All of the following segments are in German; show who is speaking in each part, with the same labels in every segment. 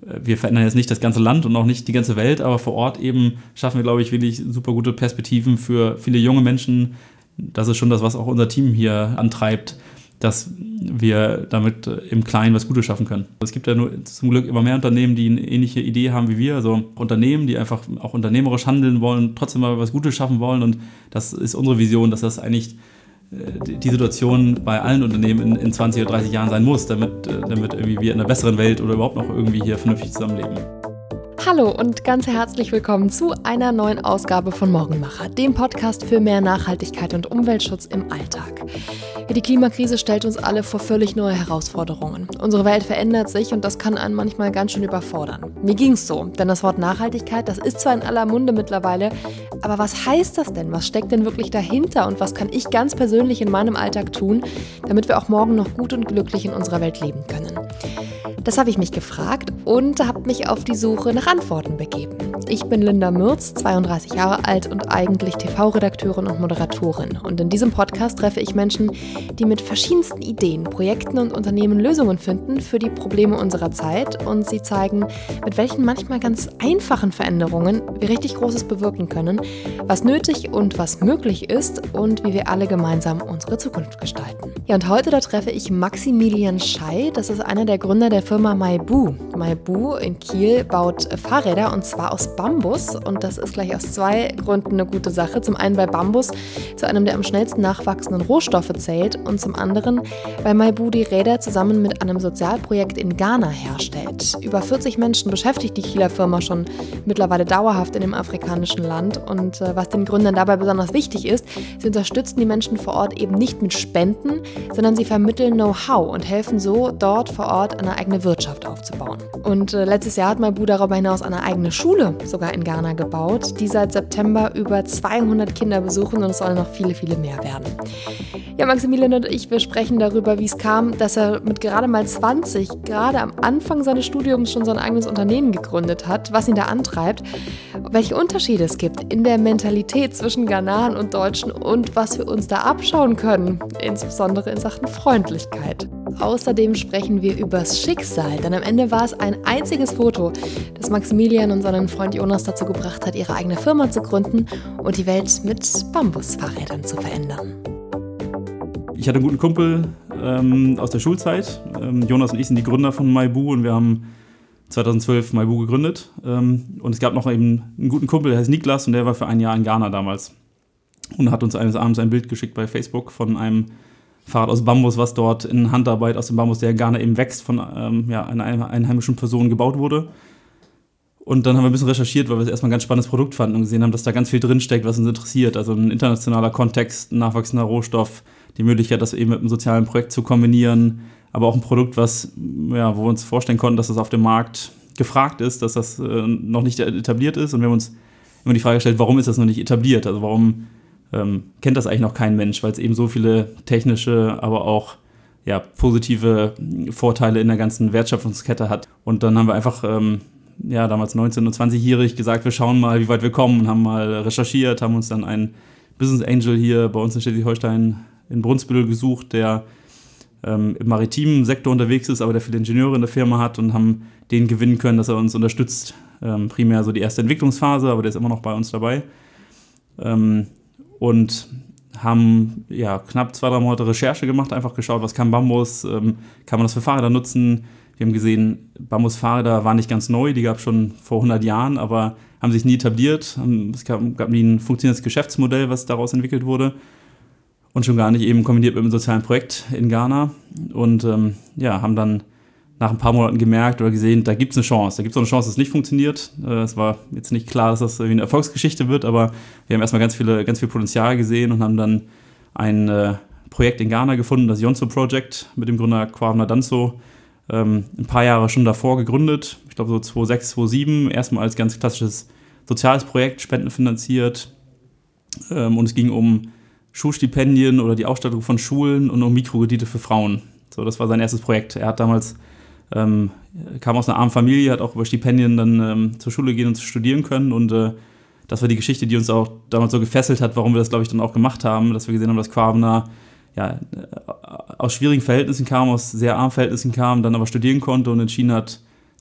Speaker 1: wir verändern jetzt nicht das ganze Land und auch nicht die ganze Welt, aber vor Ort eben schaffen wir, glaube ich, wirklich super gute Perspektiven für viele junge Menschen. Das ist schon das, was auch unser Team hier antreibt, dass wir damit im Kleinen was Gutes schaffen können. Es gibt ja nur zum Glück immer mehr Unternehmen, die eine ähnliche Idee haben wie wir, also Unternehmen, die einfach auch unternehmerisch handeln wollen, trotzdem mal was Gutes schaffen wollen, und das ist unsere Vision, dass das eigentlich die Situation bei allen Unternehmen in 20 oder 30 Jahren sein muss, damit irgendwie wir in einer besseren Welt oder überhaupt noch irgendwie hier vernünftig zusammenleben.
Speaker 2: Hallo und ganz herzlich willkommen zu einer neuen Ausgabe von Morgenmacher, dem Podcast für mehr Nachhaltigkeit und Umweltschutz im Alltag. Die Klimakrise stellt uns alle vor völlig neue Herausforderungen. Unsere Welt verändert sich und das kann einen manchmal ganz schön überfordern. Mir ging's so, denn das Wort Nachhaltigkeit, das ist zwar in aller Munde mittlerweile, aber was heißt das denn? Was steckt denn wirklich dahinter und was kann ich ganz persönlich in meinem Alltag tun, damit wir auch morgen noch gut und glücklich in unserer Welt leben können? Das habe ich mich gefragt und habe mich auf die Suche nach Antworten begeben. Ich bin Linda Mürz, 32 Jahre alt und eigentlich TV-Redakteurin und Moderatorin. Und in diesem Podcast treffe ich Menschen, die mit verschiedensten Ideen, Projekten und Unternehmen Lösungen finden für die Probleme unserer Zeit. Und sie zeigen, mit welchen manchmal ganz einfachen Veränderungen wir richtig Großes bewirken können, was nötig und was möglich ist und wie wir alle gemeinsam unsere Zukunft gestalten. Ja, und heute da treffe ich Maximilian Schey. Das ist einer der Gründer der Firma Maibu. Maibu in Kiel baut Fahrräder und zwar aus Bambus, und das ist gleich aus zwei Gründen eine gute Sache. Zum einen, weil Bambus zu einem der am schnellsten nachwachsenden Rohstoffe zählt, und zum anderen, weil Maibu die Räder zusammen mit einem Sozialprojekt in Ghana herstellt. Über 40 Menschen beschäftigt die Kieler Firma schon mittlerweile dauerhaft in dem afrikanischen Land, und was den Gründern dabei besonders wichtig ist, sie unterstützen die Menschen vor Ort eben nicht mit Spenden, sondern sie vermitteln Know-how und helfen so, dort vor Ort eine eigene Wirtschaft aufzubauen. Und letztes Jahr hat Maibu darüber hinaus eine eigene Schule sogar in Ghana gebaut, die seit September über 200 Kinder besuchen, und es sollen noch viele, viele mehr werden. Ja, Maximilian und ich, wir sprechen darüber, wie es kam, dass er mit gerade mal 20, gerade am Anfang seines Studiums schon sein eigenes Unternehmen gegründet hat, was ihn da antreibt, welche Unterschiede es gibt in der Mentalität zwischen Ghanaren und Deutschen und was wir uns da abschauen können, insbesondere in Sachen Freundlichkeit. Außerdem sprechen wir übers Schicksal, denn am Ende war es ein einziges Foto, das Maximilian und seinen Freund Jonas dazu gebracht hat, ihre eigene Firma zu gründen und die Welt mit Bambusfahrrädern zu verändern.
Speaker 1: Ich hatte einen guten Kumpel aus der Schulzeit. Jonas und ich sind die Gründer von Maibu, und wir haben 2012 Maibu gegründet. Und es gab noch eben einen guten Kumpel, der heißt Niklas, und der war für ein Jahr in Ghana damals. Und hat uns eines Abends ein Bild geschickt bei Facebook von einem Fahrrad aus Bambus, was dort in Handarbeit aus dem Bambus, der in Ghana eben wächst, von einer einheimischen Person gebaut wurde. Und dann haben wir ein bisschen recherchiert, weil wir es erstmal ein ganz spannendes Produkt fanden und gesehen haben, dass da ganz viel drinsteckt, was uns interessiert. Also ein internationaler Kontext, ein nachwachsender Rohstoff, die Möglichkeit, das eben mit einem sozialen Projekt zu kombinieren, aber auch ein Produkt, wo wir uns vorstellen konnten, dass das auf dem Markt gefragt ist, dass das noch nicht etabliert ist. Und wir haben uns immer die Frage gestellt, warum ist das noch nicht etabliert? Also warum kennt das eigentlich noch kein Mensch? Weil es eben so viele technische, aber auch positive Vorteile in der ganzen Wertschöpfungskette hat. Und dann haben wir einfach damals 19- und 20-jährig gesagt, wir schauen mal, wie weit wir kommen, und haben mal recherchiert, haben uns dann einen Business Angel hier bei uns in Schleswig-Holstein in Brunsbüttel gesucht, der im maritimen Sektor unterwegs ist, aber der viele Ingenieure in der Firma hat, und haben den gewinnen können, dass er uns unterstützt. Primär so die erste Entwicklungsphase, aber der ist immer noch bei uns dabei. Und haben knapp 2-3 Monate Recherche gemacht, einfach geschaut, was kann Bambus, kann man das für Fahrräder nutzen. Wir haben gesehen, Bambusfahrräder waren nicht ganz neu, die gab es schon vor 100 Jahren, aber haben sich nie etabliert. Es gab nie ein funktionierendes Geschäftsmodell, was daraus entwickelt wurde, und schon gar nicht eben kombiniert mit einem sozialen Projekt in Ghana. Und haben dann nach ein paar Monaten gemerkt oder gesehen, da gibt es eine Chance. Da gibt es auch eine Chance, dass es nicht funktioniert. Es war jetzt nicht klar, dass das eine Erfolgsgeschichte wird, aber wir haben erstmal ganz viel Potenzial gesehen und haben dann ein Projekt in Ghana gefunden, das Yonso Project, mit dem Gründer Kwabena Danso, ein paar Jahre schon davor gegründet. Ich glaube so 2006, 2007, erstmal als ganz klassisches soziales Projekt, spendenfinanziert. Und es ging um Schulstipendien oder die Ausstattung von Schulen und um Mikrokredite für Frauen. So, das war sein erstes Projekt. Er hat damals kam aus einer armen Familie, hat auch über Stipendien dann zur Schule gehen und studieren können, und das war die Geschichte, die uns auch damals so gefesselt hat, warum wir das, glaube ich, dann auch gemacht haben, dass wir gesehen haben, dass Kwabena aus schwierigen Verhältnissen kam, aus sehr armen Verhältnissen kam, dann aber studieren konnte und entschieden hat,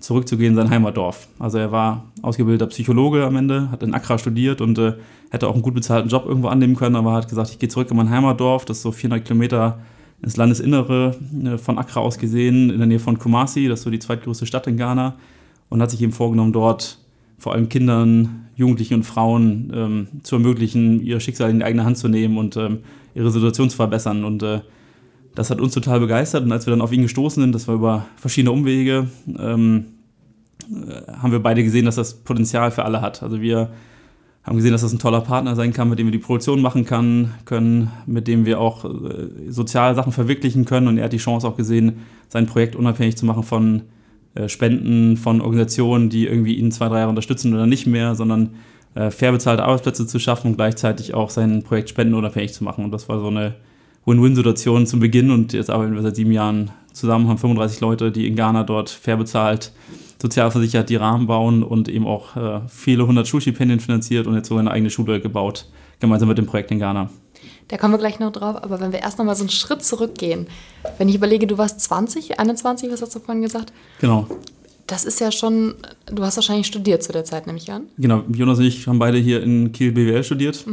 Speaker 1: zurückzugehen in sein Heimatdorf. Also er war ausgebildeter Psychologe am Ende, hat in Accra studiert und hätte auch einen gut bezahlten Job irgendwo annehmen können, aber hat gesagt, ich gehe zurück in mein Heimatdorf, das ist so 400 Kilometer ins Landesinnere von Accra aus gesehen, in der Nähe von Kumasi, das ist so die zweitgrößte Stadt in Ghana, und hat sich eben vorgenommen, dort vor allem Kindern, Jugendlichen und Frauen zu ermöglichen, ihr Schicksal in die eigene Hand zu nehmen und ihre Situation zu verbessern. Und das hat uns total begeistert. Und als wir dann auf ihn gestoßen sind, das war über verschiedene Umwege, haben wir beide gesehen, dass das Potenzial für alle hat. Also wir haben gesehen, dass das ein toller Partner sein kann, mit dem wir die Produktion machen können, mit dem wir auch soziale Sachen verwirklichen können. Und er hat die Chance auch gesehen, sein Projekt unabhängig zu machen von Spenden, von Organisationen, die irgendwie ihn 2-3 Jahre unterstützen oder nicht mehr, sondern fair bezahlte Arbeitsplätze zu schaffen und gleichzeitig auch sein Projekt spendenunabhängig zu machen. Und das war so eine Win-Win-Situation zum Beginn, und jetzt arbeiten wir seit 7 Jahren zusammen, haben 35 Leute, die in Ghana dort fair bezahlt, sozialversichert die Rahmen bauen und eben auch viele 100 Schulstipendien finanziert und jetzt sogar eine eigene Schule gebaut, gemeinsam mit dem Projekt in Ghana.
Speaker 2: Da kommen wir gleich noch drauf, aber wenn wir erst noch mal so einen Schritt zurückgehen, wenn ich überlege, du warst 20, 21, was hast du vorhin gesagt?
Speaker 1: Genau.
Speaker 2: Das ist ja schon, du hast wahrscheinlich studiert zu der Zeit, nehme ich an.
Speaker 1: Genau, Jonas und ich haben beide hier in Kiel BWL studiert.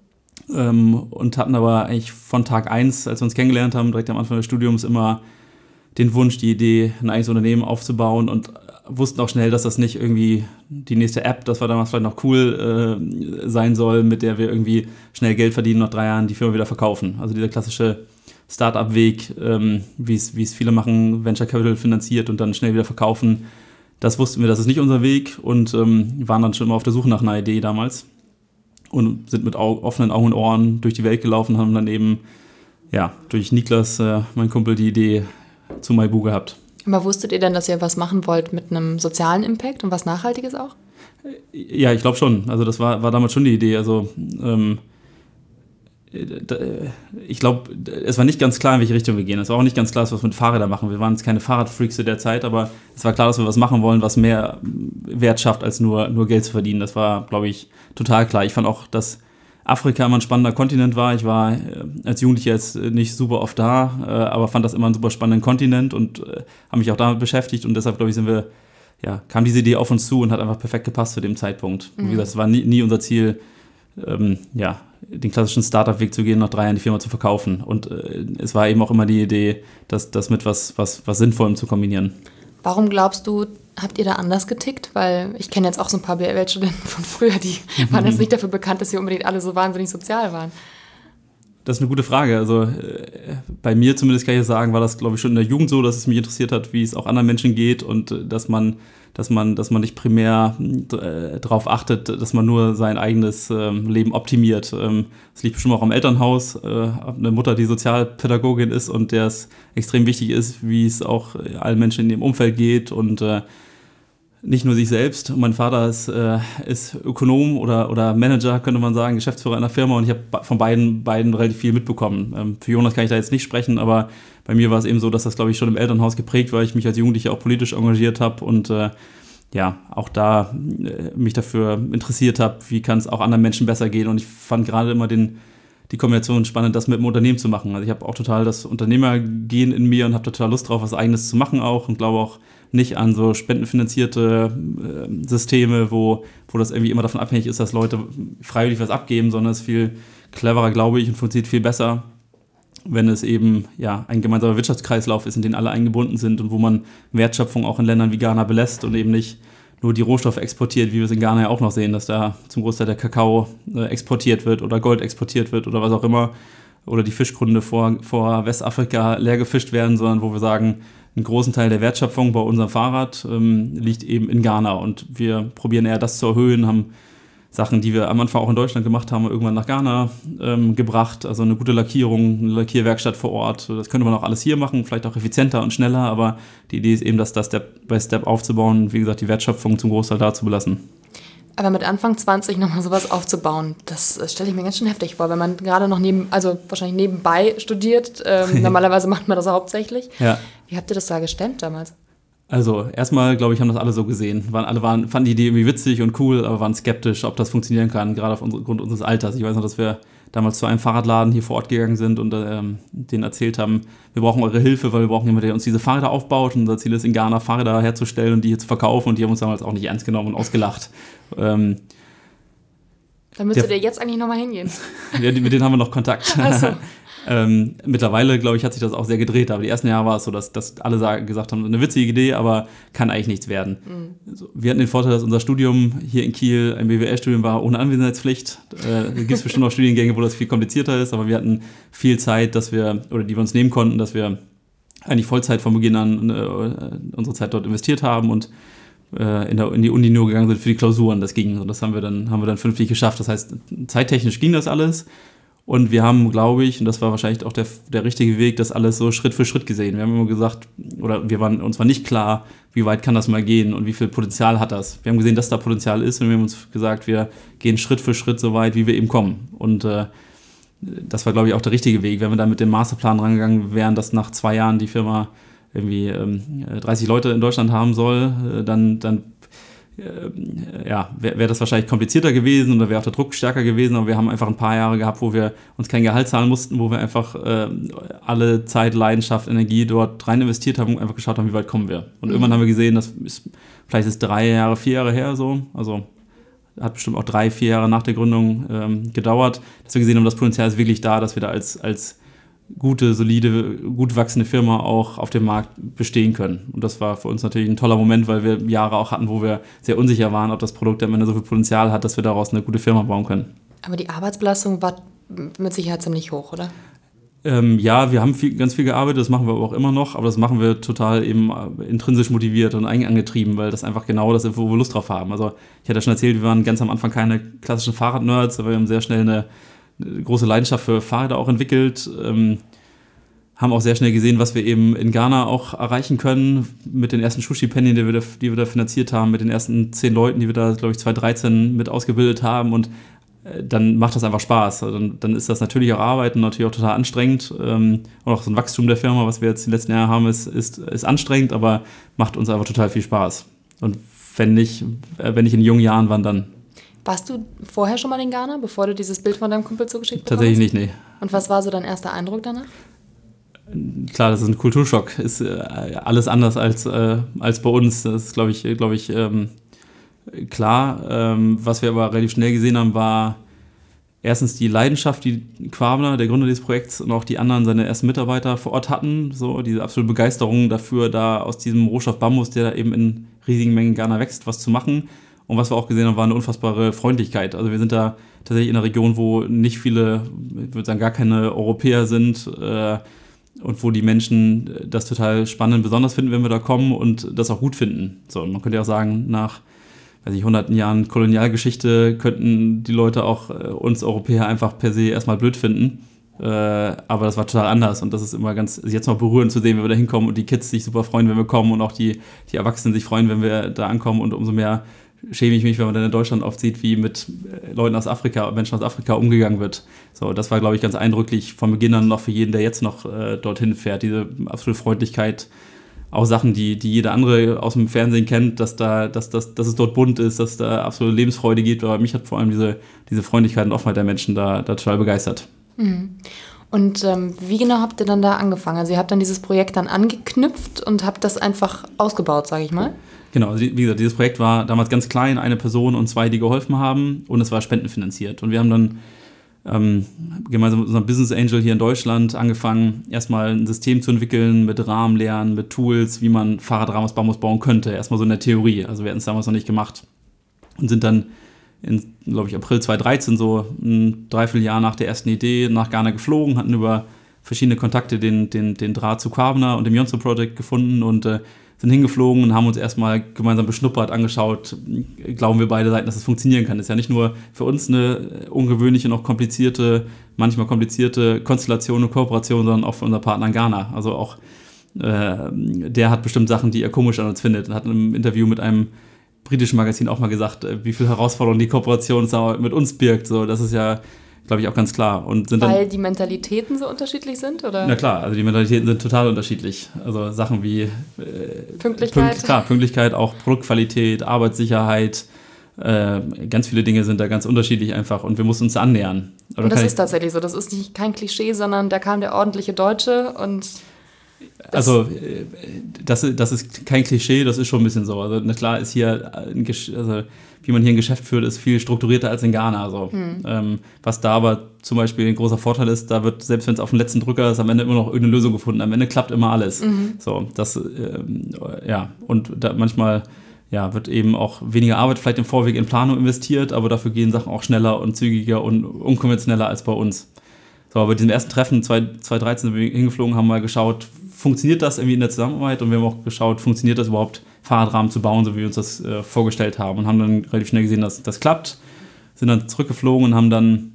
Speaker 1: Und hatten aber eigentlich von Tag 1, als wir uns kennengelernt haben, direkt am Anfang des Studiums immer den Wunsch, die Idee, ein eigenes Unternehmen aufzubauen, und wussten auch schnell, dass das nicht irgendwie die nächste App, das war damals vielleicht noch cool, sein soll, mit der wir irgendwie schnell Geld verdienen, nach 3 Jahren die Firma wieder verkaufen. Also dieser klassische Start-up-Weg, wie es viele machen, Venture Capital finanziert und dann schnell wieder verkaufen, das wussten wir, das ist nicht unser Weg, und waren dann schon immer auf der Suche nach einer Idee damals. Und sind mit offenen Augen und Ohren durch die Welt gelaufen, haben dann eben durch Niklas, mein Kumpel, die Idee zu MyBoo gehabt.
Speaker 2: Aber wusstet ihr denn, dass ihr was machen wollt mit einem sozialen Impact und was Nachhaltiges auch?
Speaker 1: Ja, ich glaube schon. Also das war damals schon die Idee. Also ich glaube, es war nicht ganz klar, in welche Richtung wir gehen. Es war auch nicht ganz klar, was wir mit Fahrrädern machen. Wir waren jetzt keine Fahrradfreaks zu der Zeit, aber es war klar, dass wir was machen wollen, was mehr Wert schafft, als nur Geld zu verdienen. Das war, glaube ich, total klar. Ich fand auch, dass Afrika immer ein spannender Kontinent war. Ich war als Jugendlicher jetzt nicht super oft da, aber fand das immer einen super spannenden Kontinent und habe mich auch damit beschäftigt. Und deshalb, glaube ich, kam diese Idee auf uns zu und hat einfach perfekt gepasst zu dem Zeitpunkt. Und wie gesagt, es war nie unser Ziel, den klassischen Startup-Weg zu gehen, nach 3 Jahren die Firma zu verkaufen. Und es war eben auch immer die Idee, das mit was Sinnvollem zu kombinieren.
Speaker 2: Warum glaubst du, habt ihr da anders getickt? Weil ich kenne jetzt auch so ein paar BWL-Studenten von früher, die waren jetzt nicht dafür bekannt, dass sie unbedingt alle so wahnsinnig sozial waren.
Speaker 1: Das ist eine gute Frage. Also bei mir zumindest kann ich sagen, war das, glaube ich, schon in der Jugend so, dass es mich interessiert hat, wie es auch anderen Menschen geht und dass man nicht primär darauf achtet, dass man nur sein eigenes Leben optimiert. Das liegt bestimmt auch am Elternhaus. Eine Mutter, die Sozialpädagogin ist und der es extrem wichtig ist, wie es auch allen Menschen in ihrem Umfeld geht und nicht nur sich selbst. Mein Vater ist Ökonom oder Manager, könnte man sagen, Geschäftsführer einer Firma, und ich habe von beiden relativ viel mitbekommen. Für Jonas kann ich da jetzt nicht sprechen, aber bei mir war es eben so, dass das, glaube ich, schon im Elternhaus geprägt war, weil ich mich als Jugendlicher auch politisch engagiert habe und auch da mich dafür interessiert habe, wie kann es auch anderen Menschen besser gehen. Und ich fand gerade immer die Kombination spannend, das mit dem Unternehmen zu machen. Also ich habe auch total das Unternehmergehen in mir und habe total Lust drauf, was Eigenes zu machen auch, und glaube auch nicht an so spendenfinanzierte Systeme, wo das irgendwie immer davon abhängig ist, dass Leute freiwillig was abgeben, sondern es ist viel cleverer, glaube ich, und funktioniert viel besser, wenn es eben ein gemeinsamer Wirtschaftskreislauf ist, in den alle eingebunden sind und wo man Wertschöpfung auch in Ländern wie Ghana belässt und eben nicht nur die Rohstoffe exportiert, wie wir es in Ghana ja auch noch sehen, dass da zum Großteil der Kakao exportiert wird oder Gold exportiert wird oder was auch immer, oder die Fischgründe vor Westafrika leer gefischt werden, sondern wo wir sagen, einen großen Teil der Wertschöpfung bei unserem Fahrrad liegt eben in Ghana, und wir probieren eher das zu erhöhen, haben Sachen, die wir am Anfang auch in Deutschland gemacht haben, irgendwann nach Ghana gebracht, also eine gute Lackierung, eine Lackierwerkstatt vor Ort. Das könnte man auch alles hier machen, vielleicht auch effizienter und schneller, aber die Idee ist eben, das Step by Step aufzubauen, wie gesagt, die Wertschöpfung zum Großteil da zu belassen.
Speaker 2: Aber mit Anfang 20 nochmal sowas aufzubauen, das stelle ich mir ganz schön heftig vor, wenn man gerade noch wahrscheinlich nebenbei studiert. Normalerweise macht man das hauptsächlich. Ja. Wie habt ihr das da gestemmt damals?
Speaker 1: Also erstmal, glaube ich, haben das alle so gesehen. Fanden die Idee irgendwie witzig und cool, aber waren skeptisch, ob das funktionieren kann, gerade aufgrund unseres Alters. Ich weiß noch, dass wir damals zu einem Fahrradladen hier vor Ort gegangen sind und denen erzählt haben, wir brauchen eure Hilfe, weil wir brauchen jemanden, der uns diese Fahrräder aufbaut. Und unser Ziel ist, in Ghana Fahrräder herzustellen und die hier zu verkaufen. Und die haben uns damals auch nicht ernst genommen und ausgelacht.
Speaker 2: Da müsstet ihr jetzt eigentlich nochmal hingehen.
Speaker 1: Ja, mit denen haben wir noch Kontakt.
Speaker 2: Ach so.
Speaker 1: Mittlerweile, glaube ich, hat sich das auch sehr gedreht. Aber die ersten Jahre war es so, dass alle gesagt haben, eine witzige Idee, aber kann eigentlich nichts werden. Also, wir hatten den Vorteil, dass unser Studium hier in Kiel ein BWL-Studium war ohne Anwesenheitspflicht. Gibt es bestimmt auch Studiengänge, wo das viel komplizierter ist, aber wir hatten viel Zeit, die wir uns nehmen konnten, dass wir eigentlich Vollzeit von Beginn an unsere Zeit dort investiert haben und in die Uni nur gegangen sind für die Klausuren. Das ging. Und das haben wir dann vernünftig geschafft. Das heißt, zeittechnisch ging das alles. Und wir haben, glaube ich, und das war wahrscheinlich auch der richtige Weg, das alles so Schritt für Schritt gesehen. Wir haben immer gesagt, uns war nicht klar, wie weit kann das mal gehen und wie viel Potenzial hat das. Wir haben gesehen, dass da Potenzial ist und wir haben uns gesagt, wir gehen Schritt für Schritt so weit, wie wir eben kommen. Und das war, glaube ich, auch der richtige Weg. Wenn wir da mit dem Masterplan rangegangen wären, dass nach 2 Jahren die Firma irgendwie 30 Leute in Deutschland haben soll, dann wäre das wahrscheinlich komplizierter gewesen und da wäre auch der Druck stärker gewesen, aber wir haben einfach ein paar Jahre gehabt, wo wir uns kein Gehalt zahlen mussten, wo wir einfach alle Zeit, Leidenschaft, Energie dort rein investiert haben und einfach geschaut haben, wie weit kommen wir. Und irgendwann haben wir gesehen, vielleicht ist 3 Jahre, 4 Jahre her so, also hat bestimmt auch 3, 4 Jahre nach der Gründung gedauert, dass wir gesehen haben, das Potenzial ist wirklich da, dass wir da als gute, solide, gut wachsende Firma auch auf dem Markt bestehen können. Und das war für uns natürlich ein toller Moment, weil wir Jahre auch hatten, wo wir sehr unsicher waren, ob das Produkt am Ende so viel Potenzial hat, dass wir daraus eine gute Firma bauen können.
Speaker 2: Aber die Arbeitsbelastung war mit Sicherheit ziemlich hoch, oder?
Speaker 1: Ja, wir haben ganz viel gearbeitet, das machen wir aber auch immer noch, aber das machen wir total eben intrinsisch motiviert und eigenangetrieben, weil das einfach genau das ist, wo wir Lust drauf haben. Also ich hatte ja schon erzählt, wir waren ganz am Anfang keine klassischen Fahrradnerds, aber wir haben sehr schnell eine große Leidenschaft für Fahrräder auch entwickelt, haben auch sehr schnell gesehen, was wir eben in Ghana auch erreichen können mit den ersten Schulstipendien, die wir da finanziert haben, mit den ersten 10 Leuten, die wir da, glaube ich, 2013 mit ausgebildet haben und dann macht das einfach Spaß. Dann ist das natürlich auch Arbeit und natürlich auch total anstrengend und auch so ein Wachstum der Firma, was wir jetzt die letzten Jahre haben, ist anstrengend, aber macht uns einfach total viel Spaß. Und wenn nicht in jungen Jahren, wann dann?
Speaker 2: Warst du vorher schon mal in Ghana, bevor du dieses Bild von deinem Kumpel zugeschickt hast?
Speaker 1: Tatsächlich nicht, nee.
Speaker 2: Und was war so dein erster Eindruck danach?
Speaker 1: Klar, das ist ein Kulturschock. Ist alles anders als bei uns. Das ist, glaube ich, klar. Was wir aber relativ schnell gesehen haben, war erstens die Leidenschaft, die Quabner, der Gründer dieses Projekts, und auch die anderen, seine ersten Mitarbeiter vor Ort hatten. So diese absolute Begeisterung dafür, da aus diesem Rohstoff Bambus, der da eben in riesigen Mengen in Ghana wächst, was zu machen. Und was wir auch gesehen haben, war eine unfassbare Freundlichkeit. Also wir sind da tatsächlich in einer Region, wo nicht viele, ich würde sagen, gar keine Europäer sind und wo die Menschen das total spannend und besonders finden, wenn wir da kommen und das auch gut finden. So, man könnte ja auch sagen, nach hunderten Jahren Kolonialgeschichte könnten die Leute auch uns Europäer einfach per se erstmal blöd finden. Aber das war total anders und das ist immer jetzt noch berührend zu sehen, wenn wir da hinkommen und die Kids sich super freuen, wenn wir kommen und auch die Erwachsenen sich freuen, wenn wir da ankommen und umso mehr schäme ich mich, wenn man dann in Deutschland oft sieht, wie mit Leuten aus Afrika, Menschen aus Afrika umgegangen wird. So, das war, glaube ich, ganz eindrücklich von Beginn an noch für jeden, der jetzt noch dorthin fährt. Diese absolute Freundlichkeit, auch Sachen, die jeder andere aus dem Fernsehen kennt, dass es dort bunt ist, dass da absolute Lebensfreude gibt. Aber mich hat vor allem diese Freundlichkeit und Offenheit der Menschen da total begeistert.
Speaker 2: Mhm. Und wie genau habt ihr dann da angefangen? Also ihr habt dann dieses Projekt dann angeknüpft und habt das einfach ausgebaut, sage ich mal?
Speaker 1: Genau, also wie gesagt, dieses Projekt war damals ganz klein, eine Person und 2, die geholfen haben und es war spendenfinanziert. Und wir haben dann gemeinsam mit unserem Business Angel hier in Deutschland angefangen, erstmal ein System zu entwickeln mit Rahmenlernen, mit Tools, wie man Fahrradrahmen aus Bambus bauen könnte. Erstmal so in der Theorie, also wir hatten es damals noch nicht gemacht und sind dann in, glaube ich, April 2013, so ein Dreivierteljahr nach der ersten Idee, nach Ghana geflogen, hatten über verschiedene Kontakte den Draht zu Quabner und dem Yonso Project gefunden und sind hingeflogen und haben uns erstmal gemeinsam beschnuppert, angeschaut, glauben wir beide Seiten, dass es funktionieren kann. Das ist ja nicht nur für uns eine ungewöhnliche und auch manchmal komplizierte Konstellation und Kooperation, sondern auch für unser Partner in Ghana. Also auch der hat bestimmt Sachen, die er komisch an uns findet. Und hat in einem Interview mit einem britischen Magazin auch mal gesagt, wie viel Herausforderungen die Kooperation mit uns birgt. So, das ist ja, glaube ich, auch ganz klar. Und
Speaker 2: weil die Mentalitäten so unterschiedlich sind, oder?
Speaker 1: Na klar, also die Mentalitäten sind total unterschiedlich. Also Sachen wie
Speaker 2: Pünktlichkeit.
Speaker 1: Pünktlichkeit, auch Produktqualität, Arbeitssicherheit, Ganz viele Dinge sind da ganz unterschiedlich einfach und wir mussten uns annähern.
Speaker 2: Und das ist tatsächlich so, das ist nicht kein Klischee, sondern da kam der ordentliche Deutsche und...
Speaker 1: Also, das ist kein Klischee, das ist schon ein bisschen so. Also, na klar ist hier, wie man hier ein Geschäft führt, ist viel strukturierter als in Ghana. So. Was da aber zum Beispiel ein großer Vorteil ist, da wird, selbst wenn es auf den letzten Drücker ist, am Ende immer noch irgendeine Lösung gefunden. Am Ende klappt immer alles. So, das, und da manchmal wird eben auch weniger Arbeit vielleicht im Vorweg in Planung investiert, aber dafür gehen Sachen auch schneller und zügiger und unkonventioneller als bei uns. So, aber bei diesem ersten Treffen, 2013 sind wir hingeflogen, haben mal geschaut, funktioniert das irgendwie in der Zusammenarbeit? Und wir haben auch geschaut, funktioniert das überhaupt, Fahrradrahmen zu bauen, so wie wir uns das vorgestellt haben. Und haben dann relativ schnell gesehen, dass das klappt. Sind dann zurückgeflogen und haben dann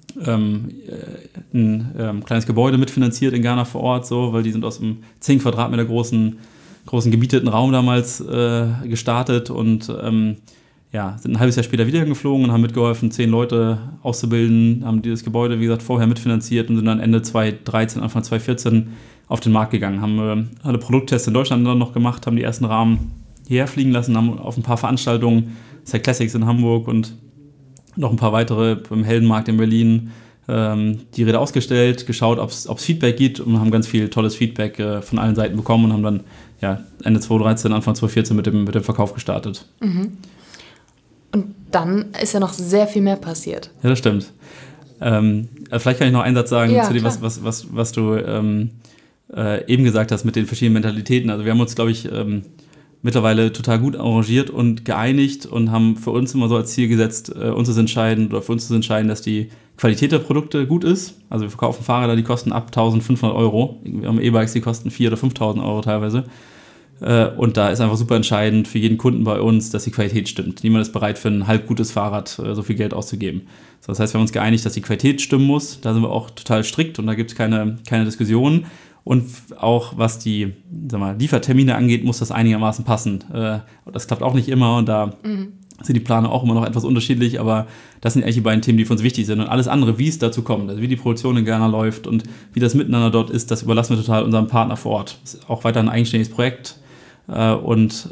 Speaker 1: ein kleines Gebäude mitfinanziert in Ghana vor Ort, so, weil die sind aus einem 10 Quadratmeter großen gemieteten Raum damals gestartet und sind ein halbes Jahr später wieder hingeflogen und haben mitgeholfen, 10 Leute auszubilden, haben dieses Gebäude, wie gesagt, vorher mitfinanziert und sind dann Ende 2013, Anfang 2014 auf den Markt gegangen. Haben alle Produkttests in Deutschland dann noch gemacht, haben die ersten Rahmen hierher fliegen lassen, haben auf ein paar Veranstaltungen, Cycle Classics in Hamburg und noch ein paar weitere beim Heldenmarkt in Berlin, die Räder ausgestellt, geschaut, ob es Feedback gibt und haben ganz viel tolles Feedback von allen Seiten bekommen und haben dann Ende 2013, Anfang 2014 mit dem Verkauf gestartet.
Speaker 2: Und dann ist ja noch sehr viel mehr passiert.
Speaker 1: Ja, das stimmt. Vielleicht kann ich noch einen Satz sagen zu dem, was du eben gesagt hast mit den verschiedenen Mentalitäten. Also wir haben uns, glaube ich, mittlerweile total gut arrangiert und geeinigt und haben für uns immer so als Ziel gesetzt, für uns zu entscheiden, dass die Qualität der Produkte gut ist. Also wir verkaufen Fahrräder, die kosten ab 1.500 Euro. Wir haben E-Bikes, die kosten 4.000 oder 5.000 Euro teilweise. Und da ist einfach super entscheidend für jeden Kunden bei uns, dass die Qualität stimmt. Niemand ist bereit, für ein halb gutes Fahrrad so viel Geld auszugeben. So, das heißt, wir haben uns geeinigt, dass die Qualität stimmen muss. Da sind wir auch total strikt und da gibt es keine Diskussion. Und auch was die Liefertermine angeht, muss das einigermaßen passen. Das klappt auch nicht immer und da sind die Pläne auch immer noch etwas unterschiedlich, aber das sind eigentlich die beiden Themen, die für uns wichtig sind. Und alles andere, wie es dazu kommt, also wie die Produktion in Ghana läuft und wie das Miteinander dort ist, das überlassen wir total unserem Partner vor Ort. Das ist auch weiter ein eigenständiges Projekt und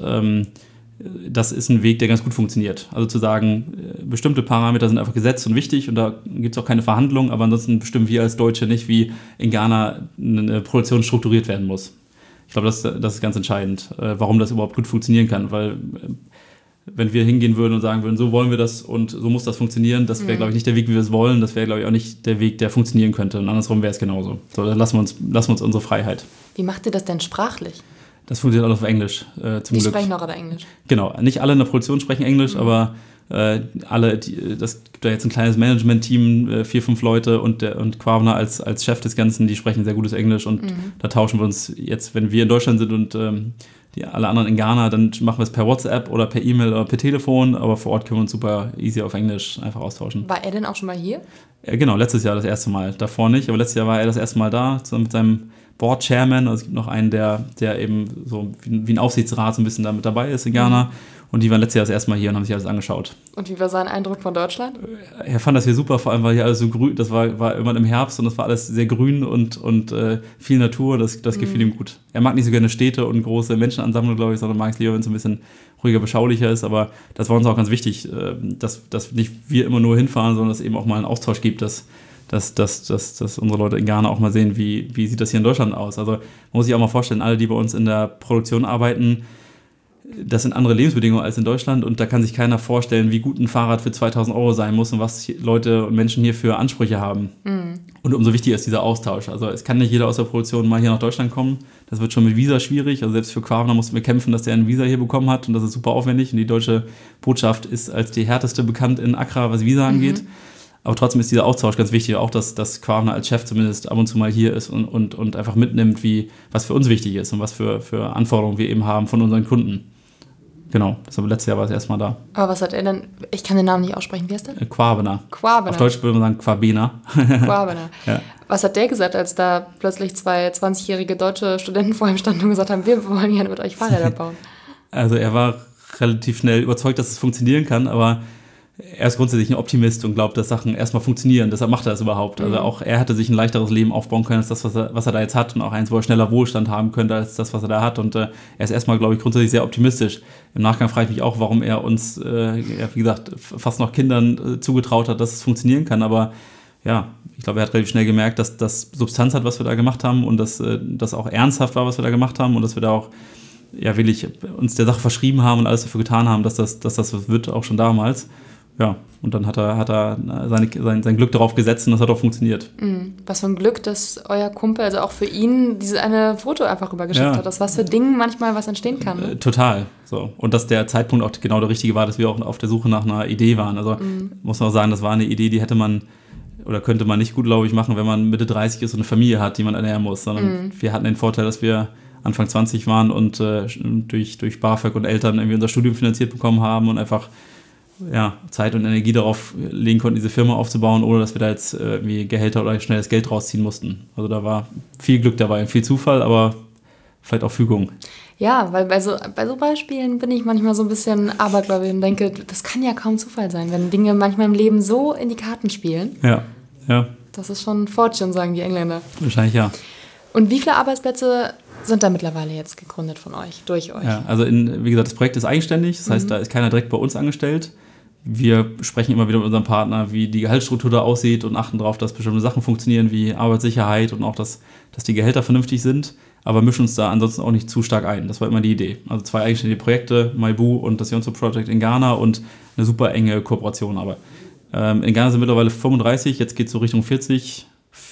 Speaker 1: das ist ein Weg, der ganz gut funktioniert. Also zu sagen, bestimmte Parameter sind einfach gesetzt und wichtig und da gibt es auch keine Verhandlungen, aber ansonsten bestimmen wir als Deutsche nicht, wie in Ghana eine Produktion strukturiert werden muss. Ich glaube, das ist ganz entscheidend, warum das überhaupt gut funktionieren kann, weil wenn wir hingehen würden und sagen würden, so wollen wir das und so muss das funktionieren, das wäre, glaube ich, nicht der Weg, wie wir es wollen, das wäre, glaube ich, auch nicht der Weg, der funktionieren könnte und andersrum wäre es genauso. So, dann lassen wir uns unsere Freiheit.
Speaker 2: Wie macht ihr das denn sprachlich?
Speaker 1: Das funktioniert alles auf Englisch, zum Glück.
Speaker 2: Die sprechen auch alle Englisch?
Speaker 1: Genau, nicht alle in der Produktion sprechen Englisch, aber alle, das gibt da jetzt ein kleines Management-Team, 4, 5 Leute und Quavner als Chef des Ganzen, die sprechen sehr gutes Englisch und da tauschen wir uns jetzt, wenn wir in Deutschland sind und alle anderen in Ghana, dann machen wir es per WhatsApp oder per E-Mail oder per Telefon, aber vor Ort können wir uns super easy auf Englisch einfach austauschen.
Speaker 2: War er denn auch schon mal hier?
Speaker 1: Genau, letztes Jahr das erste Mal, davor nicht, aber letztes Jahr war er das erste Mal da, zusammen mit seinem Board Chairman, also es gibt noch einen, der eben so wie ein Aufsichtsrat so ein bisschen da mit dabei ist in Ghana und die waren letztes Jahr das erste Mal hier und haben sich alles angeschaut.
Speaker 2: Und wie war sein Eindruck von Deutschland?
Speaker 1: Er fand das hier super, vor allem weil hier alles so grün, das war immer im Herbst und das war alles sehr grün und viel Natur, das gefiel ihm gut. Er mag nicht so gerne Städte und große Menschenansammlungen, glaube ich, sondern mag es lieber, wenn es ein bisschen ruhiger, beschaulicher ist, aber das war uns auch ganz wichtig, dass nicht wir immer nur hinfahren, sondern dass es eben auch mal einen Austausch gibt, dass unsere Leute in Ghana auch mal sehen, wie sieht das hier in Deutschland aus. Also man muss sich auch mal vorstellen, alle, die bei uns in der Produktion arbeiten, das sind andere Lebensbedingungen als in Deutschland und da kann sich keiner vorstellen, wie gut ein Fahrrad für 2.000 Euro sein muss und was Leute und Menschen hier für Ansprüche haben. Und umso wichtiger ist dieser Austausch. Also es kann nicht jeder aus der Produktion mal hier nach Deutschland kommen. Das wird schon mit Visa schwierig. Also selbst für Quavner mussten wir kämpfen, dass der ein Visa hier bekommen hat und das ist super aufwendig. Und die deutsche Botschaft ist als die härteste bekannt in Accra, was Visa angeht. Aber trotzdem ist dieser Austausch ganz wichtig, auch dass Quavner als Chef zumindest ab und zu mal hier ist und einfach mitnimmt, was für uns wichtig ist und was für Anforderungen wir eben haben von unseren Kunden. Genau, letztes Jahr war das erstmal da.
Speaker 2: Aber was hat er denn, ich kann den Namen nicht aussprechen, wie heißt der?
Speaker 1: Quabener. Auf Deutsch würde man sagen Quabener.
Speaker 2: Quabener.
Speaker 1: Ja.
Speaker 2: Was hat der gesagt, als da plötzlich 2 20-jährige deutsche Studenten vor ihm standen und gesagt haben, wir wollen gerne mit euch Fahrräder bauen?
Speaker 1: Also er war relativ schnell überzeugt, dass es funktionieren kann, aber er ist grundsätzlich ein Optimist und glaubt, dass Sachen erstmal funktionieren. Deshalb macht er das überhaupt. Also auch er hätte sich ein leichteres Leben aufbauen können als das, was er da jetzt hat. Und auch eins, wo er schneller Wohlstand haben könnte als das, was er da hat. Und er ist erstmal, glaube ich, grundsätzlich sehr optimistisch. Im Nachgang frage ich mich auch, warum er uns, wie gesagt, fast noch Kindern zugetraut hat, dass es funktionieren kann. Aber ja, ich glaube, er hat relativ schnell gemerkt, dass das Substanz hat, was wir da gemacht haben. Und dass das auch ernsthaft war, was wir da gemacht haben. Und dass wir da auch wirklich uns der Sache verschrieben haben und alles dafür getan haben, dass das wird, auch schon damals. Ja, und dann hat er sein Glück darauf gesetzt und das hat auch funktioniert.
Speaker 2: Was für ein Glück, dass euer Kumpel, also auch für ihn, dieses eine Foto einfach rübergeschickt hat. Aus was für Dingen manchmal was entstehen kann. Ne?
Speaker 1: Total. So. Und dass der Zeitpunkt auch genau der richtige war, dass wir auch auf der Suche nach einer Idee waren. Also muss man auch sagen, das war eine Idee, die hätte man oder könnte man nicht gut, glaube ich, machen, wenn man Mitte 30 ist und eine Familie hat, die man ernähren muss. Sondern wir hatten den Vorteil, dass wir Anfang 20 waren und durch BAföG und Eltern irgendwie unser Studium finanziert bekommen haben und einfach Zeit und Energie darauf legen konnten, diese Firma aufzubauen, ohne dass wir da jetzt irgendwie Gehälter oder schnelles Geld rausziehen mussten. Also da war viel Glück dabei, viel Zufall, aber vielleicht auch Fügung.
Speaker 2: Ja, weil bei so Beispielen bin ich manchmal so ein bisschen abergläubig und denke, das kann ja kaum Zufall sein, wenn Dinge manchmal im Leben so in die Karten spielen.
Speaker 1: Ja.
Speaker 2: Das ist schon Fortune, sagen die Engländer.
Speaker 1: Wahrscheinlich ja.
Speaker 2: Und wie viele Arbeitsplätze sind da mittlerweile jetzt gegründet von euch, durch euch?
Speaker 1: Ja, also wie gesagt, das Projekt ist eigenständig, das heißt, da ist keiner direkt bei uns angestellt. Wir sprechen immer wieder mit unserem Partner, wie die Gehaltsstruktur da aussieht und achten darauf, dass bestimmte Sachen funktionieren, wie Arbeitssicherheit und auch, dass die Gehälter vernünftig sind, aber mischen uns da ansonsten auch nicht zu stark ein. Das war immer die Idee. Also 2 eigenständige Projekte, Maibu und das Yonso Project in Ghana und eine super enge Kooperation. Aber in Ghana sind mittlerweile 35, jetzt geht es so Richtung 40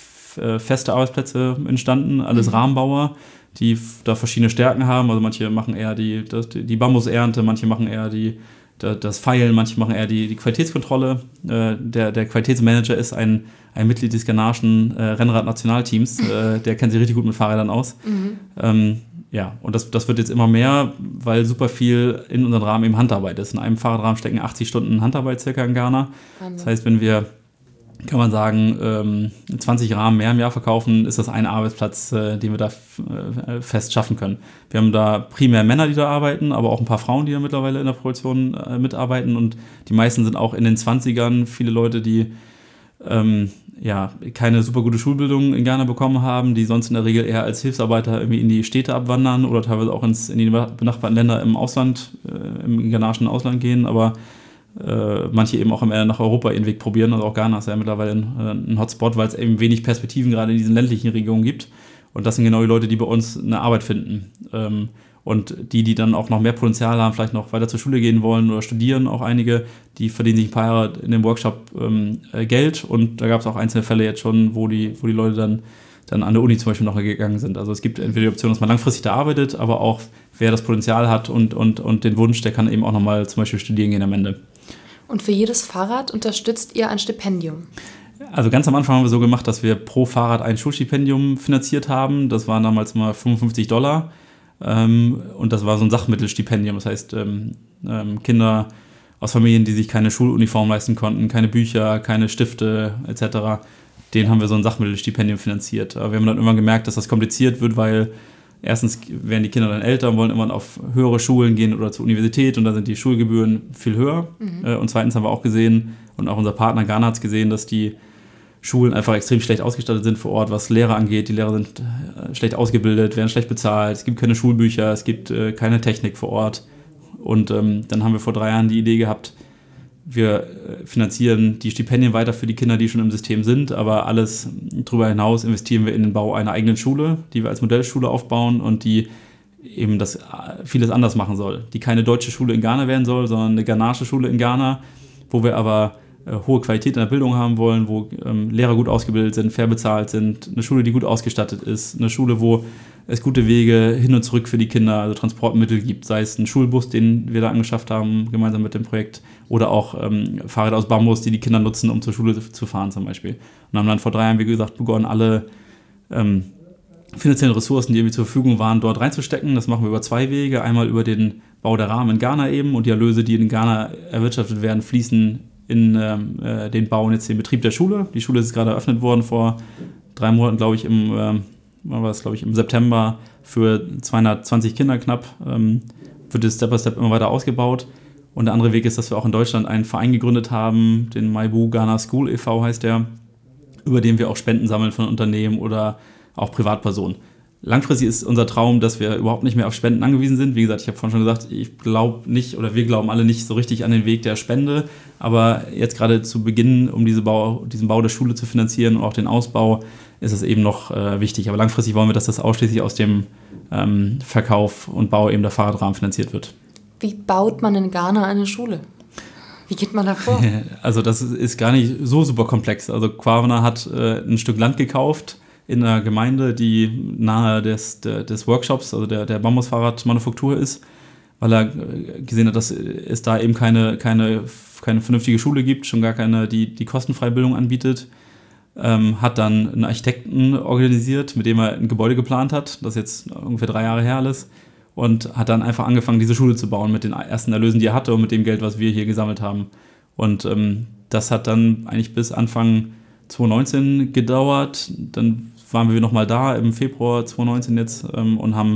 Speaker 1: feste Arbeitsplätze entstanden, alles Rahmenbauer, die da verschiedene Stärken haben. Also manche machen eher die Bambusernte, manche machen eher das Feilen, manche machen eher die Qualitätskontrolle. Der Qualitätsmanager ist ein Mitglied des ghanaischen Rennrad-Nationalteams. Der kennt sich richtig gut mit Fahrrädern aus. Und das wird jetzt immer mehr, weil super viel in unserem Rahmen eben Handarbeit ist. In einem Fahrradrahmen stecken 80 Stunden Handarbeit circa in Ghana. Wahnsinn. Das heißt, wenn wir, kann man sagen, 20 Rahmen mehr im Jahr verkaufen, ist das ein Arbeitsplatz, den wir da fest schaffen können. Wir haben da primär Männer, die da arbeiten, aber auch ein paar Frauen, die da mittlerweile in der Produktion mitarbeiten. Und die meisten sind auch in den 20ern. Viele Leute, die keine super gute Schulbildung in Ghana bekommen haben, die sonst in der Regel eher als Hilfsarbeiter irgendwie in die Städte abwandern oder teilweise auch in die benachbarten Länder im Ausland, im ghanaischen Ausland gehen, aber manche eben auch nach Europa ihren Weg probieren. Also auch Ghana ist ja mittlerweile ein Hotspot, weil es eben wenig Perspektiven gerade in diesen ländlichen Regionen gibt. Und das sind genau die Leute, die bei uns eine Arbeit finden. Und die dann auch noch mehr Potenzial haben, vielleicht noch weiter zur Schule gehen wollen oder studieren, auch einige, die verdienen sich ein paar Jahre in dem Workshop Geld. Und da gab es auch einzelne Fälle jetzt schon, wo die Leute dann an der Uni zum Beispiel noch gegangen sind. Also es gibt entweder die Option, dass man langfristig da arbeitet, aber auch wer das Potenzial hat und den Wunsch, der kann eben auch nochmal zum Beispiel studieren gehen am Ende.
Speaker 2: Und für jedes Fahrrad unterstützt ihr ein Stipendium?
Speaker 1: Also ganz am Anfang haben wir so gemacht, dass wir pro Fahrrad ein Schulstipendium finanziert haben. Das waren damals mal $55. Und das war so ein Sachmittelstipendium. Das heißt, Kinder aus Familien, die sich keine Schuluniform leisten konnten, keine Bücher, keine Stifte etc., denen haben wir so ein Sachmittelstipendium finanziert. Aber wir haben dann immer gemerkt, dass das kompliziert wird, weil erstens werden die Kinder dann älter und wollen immer auf höhere Schulen gehen oder zur Universität und da sind die Schulgebühren viel höher. Und zweitens haben wir auch gesehen, und auch unser Partner Ghana hat es gesehen, dass die Schulen einfach extrem schlecht ausgestattet sind vor Ort, was Lehrer angeht. Die Lehrer sind schlecht ausgebildet, werden schlecht bezahlt, es gibt keine Schulbücher, es gibt keine Technik vor Ort. Und dann haben wir vor 3 Jahren die Idee gehabt, wir finanzieren die Stipendien weiter für die Kinder, die schon im System sind, aber alles darüber hinaus investieren wir in den Bau einer eigenen Schule, die wir als Modellschule aufbauen und die eben das vieles anders machen soll. Die keine deutsche Schule in Ghana werden soll, sondern eine ghanaische Schule in Ghana, wo wir aber hohe Qualität in der Bildung haben wollen, wo Lehrer gut ausgebildet sind, fair bezahlt sind, eine Schule, die gut ausgestattet ist, eine Schule, wo es gute Wege hin und zurück für die Kinder, also Transportmittel gibt, sei es ein Schulbus, den wir da angeschafft haben, gemeinsam mit dem Projekt, oder auch Fahrräder aus Bambus, die Kinder nutzen, um zur Schule zu fahren zum Beispiel. Und haben dann vor 3 Jahren, wie gesagt, begonnen, alle finanziellen Ressourcen, die irgendwie zur Verfügung waren, dort reinzustecken. Das machen wir über 2 Wege. Einmal über den Bau der Rahmen in Ghana eben und die Erlöse, die in Ghana erwirtschaftet werden, fließen in den Bau und jetzt den Betrieb der Schule. Die Schule ist gerade eröffnet worden vor 3 Monaten, glaube ich, im September für 220 Kinder knapp. Wird es Step by Step immer weiter ausgebaut. Und der andere Weg ist, dass wir auch in Deutschland einen Verein gegründet haben, den Maibu Ghana School e.V. heißt der, über den wir auch Spenden sammeln von Unternehmen oder auch Privatpersonen. Langfristig ist unser Traum, dass wir überhaupt nicht mehr auf Spenden angewiesen sind. Wie gesagt, ich habe vorhin schon gesagt, ich glaube nicht oder wir glauben alle nicht so richtig an den Weg der Spende. Aber jetzt gerade zu Beginn, um diesen Bau der Schule zu finanzieren und auch den Ausbau, ist es eben noch wichtig. Aber langfristig wollen wir, dass das ausschließlich aus dem Verkauf und Bau eben der Fahrradrahmen finanziert wird.
Speaker 2: Wie baut man in Ghana eine Schule? Wie geht man da vor?
Speaker 1: Also das ist gar nicht so super komplex. Also Kwabena hat ein Stück Land gekauft in einer Gemeinde, die nahe des Workshops, also der Bambusfahrradmanufaktur ist, weil er gesehen hat, dass es da eben keine vernünftige Schule gibt, schon gar keine, die kostenfreie Bildung anbietet. Hat dann einen Architekten organisiert, mit dem er ein Gebäude geplant hat, das jetzt ungefähr 3 Jahre her alles, und hat dann einfach angefangen, diese Schule zu bauen mit den ersten Erlösen, die er hatte und mit dem Geld, was wir hier gesammelt haben. Und das hat dann eigentlich bis Anfang 2019 gedauert. Dann waren wir nochmal da im Februar 2019 jetzt und haben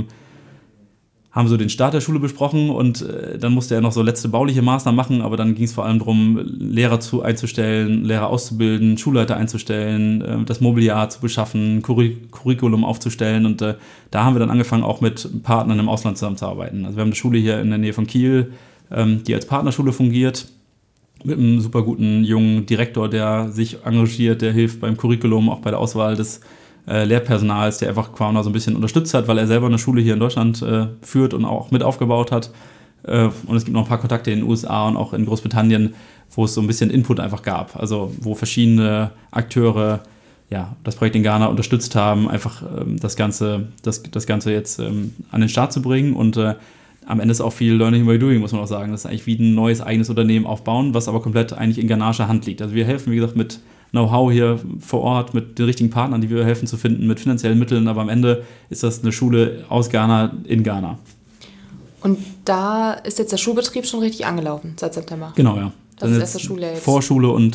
Speaker 1: so den Start der Schule besprochen und dann musste er noch so letzte bauliche Maßnahmen machen, aber dann ging es vor allem darum, Lehrer einzustellen, Lehrer auszubilden, Schulleiter einzustellen, das Mobiliar zu beschaffen, Curriculum aufzustellen und da haben wir dann angefangen, auch mit Partnern im Ausland zusammenzuarbeiten. Also wir haben eine Schule hier in der Nähe von Kiel, die als Partnerschule fungiert, mit einem super guten jungen Direktor, der sich engagiert, der hilft beim Curriculum, auch bei der Auswahl des Lehrpersonals, der einfach Kwabena so ein bisschen unterstützt hat, weil er selber eine Schule hier in Deutschland führt und auch mit aufgebaut hat. Und es gibt noch ein paar Kontakte in den USA und auch in Großbritannien, wo es so ein bisschen Input einfach gab. Also wo verschiedene Akteure das Projekt in Ghana unterstützt haben, einfach das Ganze jetzt an den Start zu bringen. Und am Ende ist auch viel Learning by Doing, muss man auch sagen. Das ist eigentlich wie ein neues eigenes Unternehmen aufbauen, was aber komplett eigentlich in ghanaischer Hand liegt. Also wir helfen, wie gesagt, mit Know-how hier vor Ort, mit den richtigen Partnern, die wir helfen zu finden, mit finanziellen Mitteln, aber am Ende ist das eine Schule aus Ghana in Ghana.
Speaker 2: Und da ist jetzt der Schulbetrieb schon richtig angelaufen seit September?
Speaker 1: Genau, ja.
Speaker 2: Das ist erst das Schuljahr jetzt.
Speaker 1: Vorschule und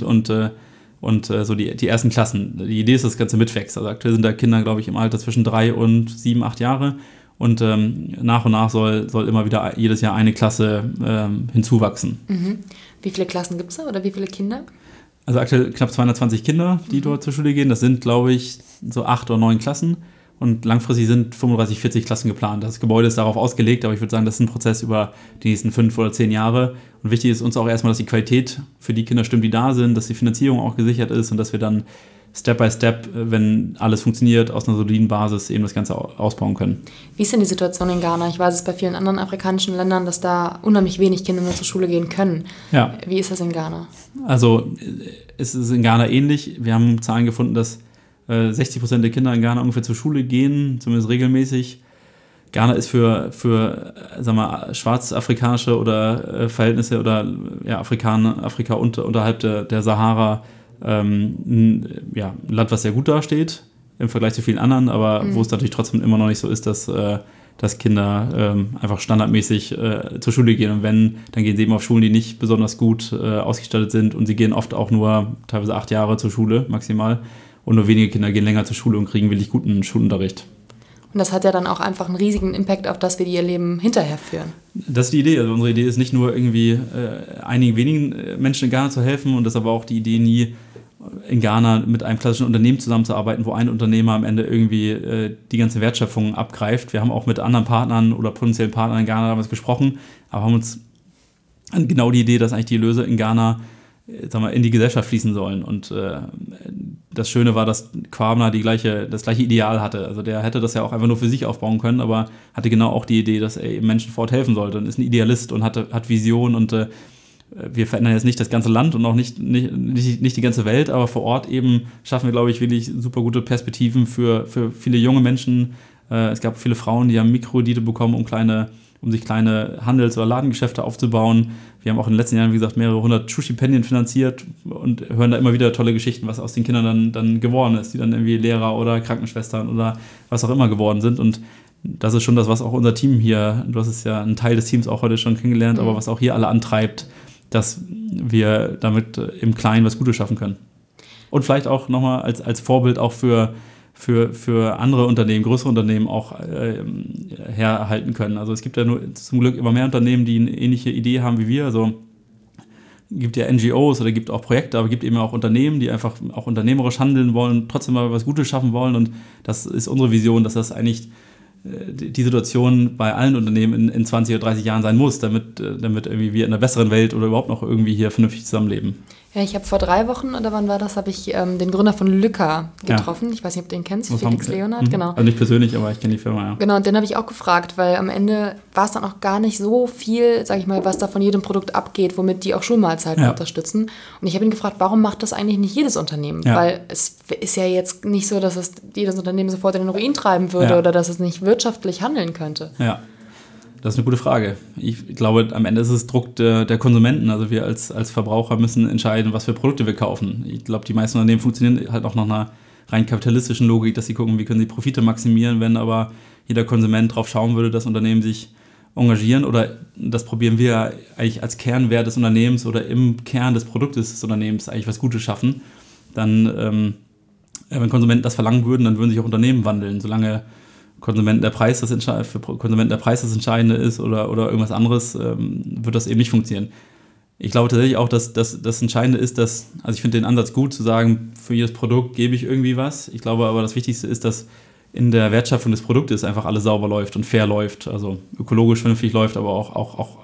Speaker 1: so die ersten Klassen. Die Idee ist, dass das Ganze mitwächst. Also aktuell sind da Kinder, glaube ich, im Alter zwischen 3 und 7, 8 Jahre und nach und nach soll immer wieder jedes Jahr eine Klasse hinzuwachsen.
Speaker 2: Mhm. Wie viele Klassen gibt es da oder wie viele Kinder?
Speaker 1: Also aktuell knapp 220 Kinder, die dort zur Schule gehen. Das sind, glaube ich, so 8 oder 9 Klassen. Und langfristig sind 35, 40 Klassen geplant. Das Gebäude ist darauf ausgelegt, aber ich würde sagen, das ist ein Prozess über die nächsten 5 oder 10 Jahre. Und wichtig ist uns auch erstmal, dass die Qualität für die Kinder stimmt, die da sind, dass die Finanzierung auch gesichert ist und dass wir dann Step by Step, wenn alles funktioniert, aus einer soliden Basis eben das Ganze ausbauen können.
Speaker 2: Wie ist denn die Situation in Ghana? Ich weiß es bei vielen anderen afrikanischen Ländern, dass da unheimlich wenig Kinder nur zur Schule gehen können. Ja. Wie ist das in Ghana?
Speaker 1: Also es ist in Ghana ähnlich. Wir haben Zahlen gefunden, dass 60% der Kinder in Ghana ungefähr zur Schule gehen, zumindest regelmäßig. Ghana ist für sagen wir, schwarzafrikanische oder Verhältnisse oder Afrika unterhalb der Sahara ein Land, was sehr gut dasteht im Vergleich zu vielen anderen, aber wo es natürlich trotzdem immer noch nicht so ist, dass Kinder einfach standardmäßig zur Schule gehen. Und wenn, dann gehen sie eben auf Schulen, die nicht besonders gut ausgestattet sind und sie gehen oft auch nur teilweise 8 Jahre zur Schule maximal und nur wenige Kinder gehen länger zur Schule und kriegen wirklich guten Schulunterricht.
Speaker 2: Und das hat ja dann auch einfach einen riesigen Impact auf das, wie die ihr Leben hinterher führen.
Speaker 1: Das ist die Idee. Also unsere Idee ist nicht nur irgendwie einigen wenigen Menschen in Ghana zu helfen und das ist aber auch die Idee, nie in Ghana mit einem klassischen Unternehmen zusammenzuarbeiten, wo ein Unternehmer am Ende irgendwie die ganze Wertschöpfung abgreift. Wir haben auch mit anderen Partnern oder potenziellen Partnern in Ghana damals gesprochen, aber haben uns an genau die Idee, dass eigentlich die Erlöse in Ghana in die Gesellschaft fließen sollen. Und das Schöne war, dass Kwabena das gleiche Ideal hatte. Also der hätte das ja auch einfach nur für sich aufbauen können, aber hatte genau auch die Idee, dass er Menschen vor Ort helfen sollte und ist ein Idealist und hat Vision und wir verändern jetzt nicht das ganze Land und auch nicht die ganze Welt, aber vor Ort eben schaffen wir, glaube ich, wirklich super gute Perspektiven für viele junge Menschen. Es gab viele Frauen, die haben Mikrokredite bekommen, um sich kleine Handels- oder Ladengeschäfte aufzubauen. Wir haben auch in den letzten Jahren, wie gesagt, mehrere 100 Schulstipendien finanziert und hören da immer wieder tolle Geschichten, was aus den Kindern dann geworden ist, die dann irgendwie Lehrer oder Krankenschwestern oder was auch immer geworden sind. Und das ist schon das, was auch unser Team hier, du hast es ja einen Teil des Teams auch heute schon kennengelernt, aber was auch hier alle antreibt, dass wir damit im Kleinen was Gutes schaffen können. Und vielleicht auch nochmal als Vorbild auch für für andere Unternehmen, größere Unternehmen auch herhalten können. Also es gibt ja nur zum Glück immer mehr Unternehmen, die eine ähnliche Idee haben wie wir. Also gibt ja NGOs oder gibt auch Projekte, aber gibt eben auch Unternehmen, die einfach auch unternehmerisch handeln wollen, trotzdem mal was Gutes schaffen wollen. Und das ist unsere Vision, dass das eigentlich die Situation bei allen Unternehmen in 20 oder 30 Jahren sein muss, damit irgendwie wir in einer besseren Welt oder überhaupt noch irgendwie hier vernünftig zusammenleben.
Speaker 2: Ja, ich habe vor 3 Wochen, oder wann war das, habe ich den Gründer von Lyka getroffen. Ja. Ich weiß nicht, ob du den kennst, Felix Leonard, genau.
Speaker 1: Also nicht persönlich, aber ich kenne die Firma, ja.
Speaker 2: Genau, und den habe ich auch gefragt, weil am Ende war es dann auch gar nicht so viel, sage ich mal, was da von jedem Produkt abgeht, womit die auch Schulmahlzeiten unterstützen. Und ich habe ihn gefragt, warum macht das eigentlich nicht jedes Unternehmen? Ja. Weil es ist ja jetzt nicht so, dass es jedes Unternehmen sofort in den Ruin treiben würde oder dass es nicht wirtschaftlich handeln könnte. Ja.
Speaker 1: Das ist eine gute Frage. Ich glaube, am Ende ist es Druck der Konsumenten. Also wir als Verbraucher müssen entscheiden, was für Produkte wir kaufen. Ich glaube, die meisten Unternehmen funktionieren halt auch nach einer rein kapitalistischen Logik, dass sie gucken, wie können sie Profite maximieren. Wenn aber jeder Konsument drauf schauen würde, dass Unternehmen sich engagieren, oder das probieren wir eigentlich als Kernwert des Unternehmens oder im Kern des Produktes des Unternehmens eigentlich was Gutes schaffen, dann, wenn Konsumenten das verlangen würden, dann würden sich auch Unternehmen wandeln. Solange für Konsumenten der Preis das Entscheidende ist oder irgendwas anderes, wird das eben nicht funktionieren. Ich glaube tatsächlich auch, dass das Entscheidende ist, also ich finde den Ansatz gut, zu sagen, für jedes Produkt gebe ich irgendwie was. Ich glaube aber, das Wichtigste ist, dass in der Wertschöpfung des Produktes einfach alles sauber läuft und fair läuft, also ökologisch vernünftig läuft, aber auch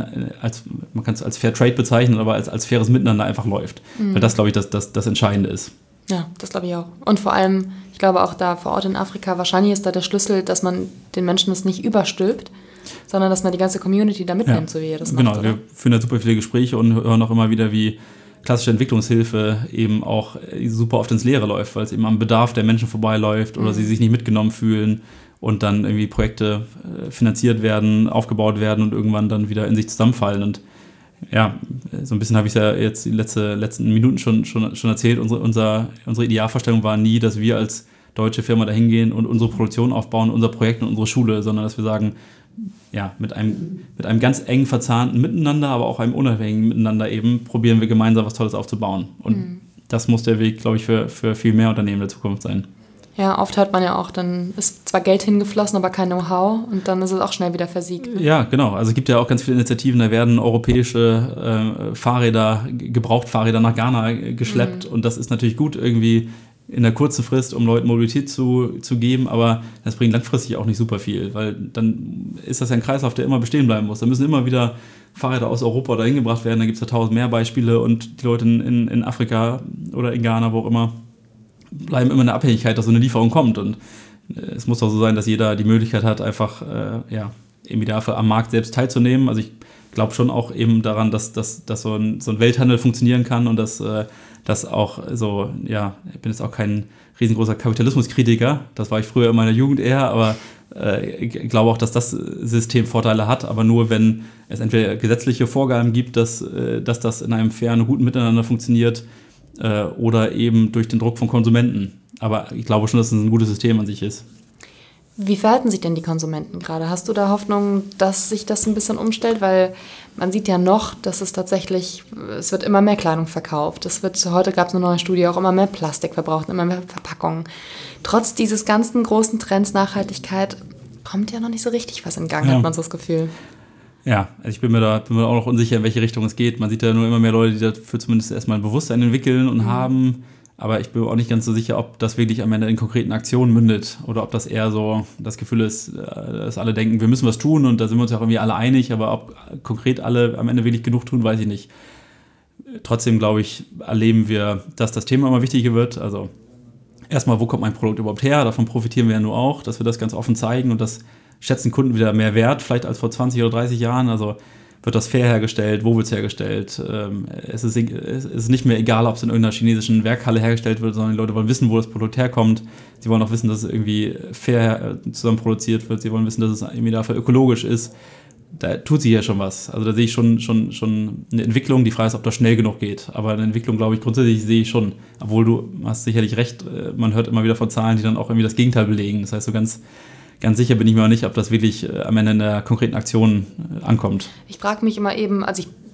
Speaker 1: man kann es als Fair Trade bezeichnen, aber als faires Miteinander einfach läuft. Weil das, glaube ich, das Entscheidende ist.
Speaker 2: Ja, das glaube ich auch. Und vor allem, ich glaube auch da vor Ort in Afrika, wahrscheinlich ist da der Schlüssel, dass man den Menschen das nicht überstülpt, sondern dass man die ganze Community da mitnimmt, so wie ihr das macht.
Speaker 1: Genau, wir führen da super viele Gespräche und hören auch immer wieder, wie klassische Entwicklungshilfe eben auch super oft ins Leere läuft, weil es eben am Bedarf der Menschen vorbeiläuft oder sie sich nicht mitgenommen fühlen und dann irgendwie Projekte finanziert werden, aufgebaut werden und irgendwann dann wieder in sich zusammenfallen. Und ja, so ein bisschen habe ich es ja jetzt die letzten Minuten schon erzählt. Unsere Idealvorstellung war nie, dass wir als deutsche Firma dahin gehen und unsere Produktion aufbauen, unser Projekt und unsere Schule, sondern dass wir sagen, ja, mit einem ganz eng verzahnten Miteinander, aber auch einem unabhängigen Miteinander eben, probieren wir gemeinsam was Tolles aufzubauen. Und das muss der Weg, glaube ich, für viel mehr Unternehmen der Zukunft sein.
Speaker 2: Ja, oft hört man ja auch, dann ist zwar Geld hingeflossen, aber kein Know-how und dann ist es auch schnell wieder versiegt. Ne?
Speaker 1: Ja, genau. Also es gibt ja auch ganz viele Initiativen, da werden europäische Gebrauchtfahrräder nach Ghana geschleppt und das ist natürlich gut irgendwie in der kurzen Frist, um Leuten Mobilität zu geben, aber das bringt langfristig auch nicht super viel, weil dann ist das ja ein Kreislauf, der immer bestehen bleiben muss. Da müssen immer wieder Fahrräder aus Europa dahin gebracht werden, da gibt es ja 1000 mehr Beispiele und die Leute in Afrika oder in Ghana, wo auch immer, bleiben immer in der Abhängigkeit, dass so eine Lieferung kommt. Und es muss auch so sein, dass jeder die Möglichkeit hat, einfach im Idealfall am Markt selbst teilzunehmen. Also ich glaube schon auch eben daran, dass so ein Welthandel funktionieren kann und dass auch so, ja, ich bin jetzt auch kein riesengroßer Kapitalismuskritiker, das war ich früher in meiner Jugend eher, aber ich glaube auch, dass das System Vorteile hat, aber nur, wenn es entweder gesetzliche Vorgaben gibt, dass das in einem fairen und guten Miteinander funktioniert, oder eben durch den Druck von Konsumenten. Aber ich glaube schon, dass es ein gutes System an sich ist.
Speaker 2: Wie verhalten sich denn die Konsumenten gerade? Hast du da Hoffnung, dass sich das ein bisschen umstellt? Weil man sieht ja noch, dass es wird immer mehr Kleidung verkauft. Heute gab es eine neue Studie, auch immer mehr Plastik verbraucht, immer mehr Verpackungen. Trotz dieses ganzen großen Trends Nachhaltigkeit kommt ja noch nicht so richtig was in Gang, hat man so das Gefühl.
Speaker 1: Ja, also ich bin mir da auch noch unsicher, in welche Richtung es geht. Man sieht ja nur immer mehr Leute, die dafür zumindest erstmal ein Bewusstsein entwickeln und haben. Aber ich bin mir auch nicht ganz so sicher, ob das wirklich am Ende in konkreten Aktionen mündet oder ob das eher so das Gefühl ist, dass alle denken, wir müssen was tun und da sind wir uns ja auch irgendwie alle einig, aber ob konkret alle am Ende wirklich genug tun, weiß ich nicht. Trotzdem, glaube ich, erleben wir, dass das Thema immer wichtiger wird. Also erstmal, wo kommt mein Produkt überhaupt her? Davon profitieren wir ja nur auch, dass wir das ganz offen zeigen und das schätzen Kunden wieder mehr wert, vielleicht als vor 20 oder 30 Jahren. Also wird das fair hergestellt, wo wird es hergestellt? Es ist nicht mehr egal, ob es in irgendeiner chinesischen Werkhalle hergestellt wird, sondern die Leute wollen wissen, wo das Produkt herkommt. Sie wollen auch wissen, dass es irgendwie fair zusammen produziert wird. Sie wollen wissen, dass es irgendwie dafür ökologisch ist. Da tut sich ja schon was. Also da sehe ich schon eine Entwicklung. Die Frage ist, ob das schnell genug geht. Aber eine Entwicklung, glaube ich, grundsätzlich sehe ich schon. Obwohl du hast sicherlich recht, man hört immer wieder von Zahlen, die dann auch irgendwie das Gegenteil belegen. Das heißt, so ganz sicher bin ich mir auch nicht, ob das wirklich am Ende in der konkreten Aktion ankommt.
Speaker 2: Ich frage mich immer eben, also ich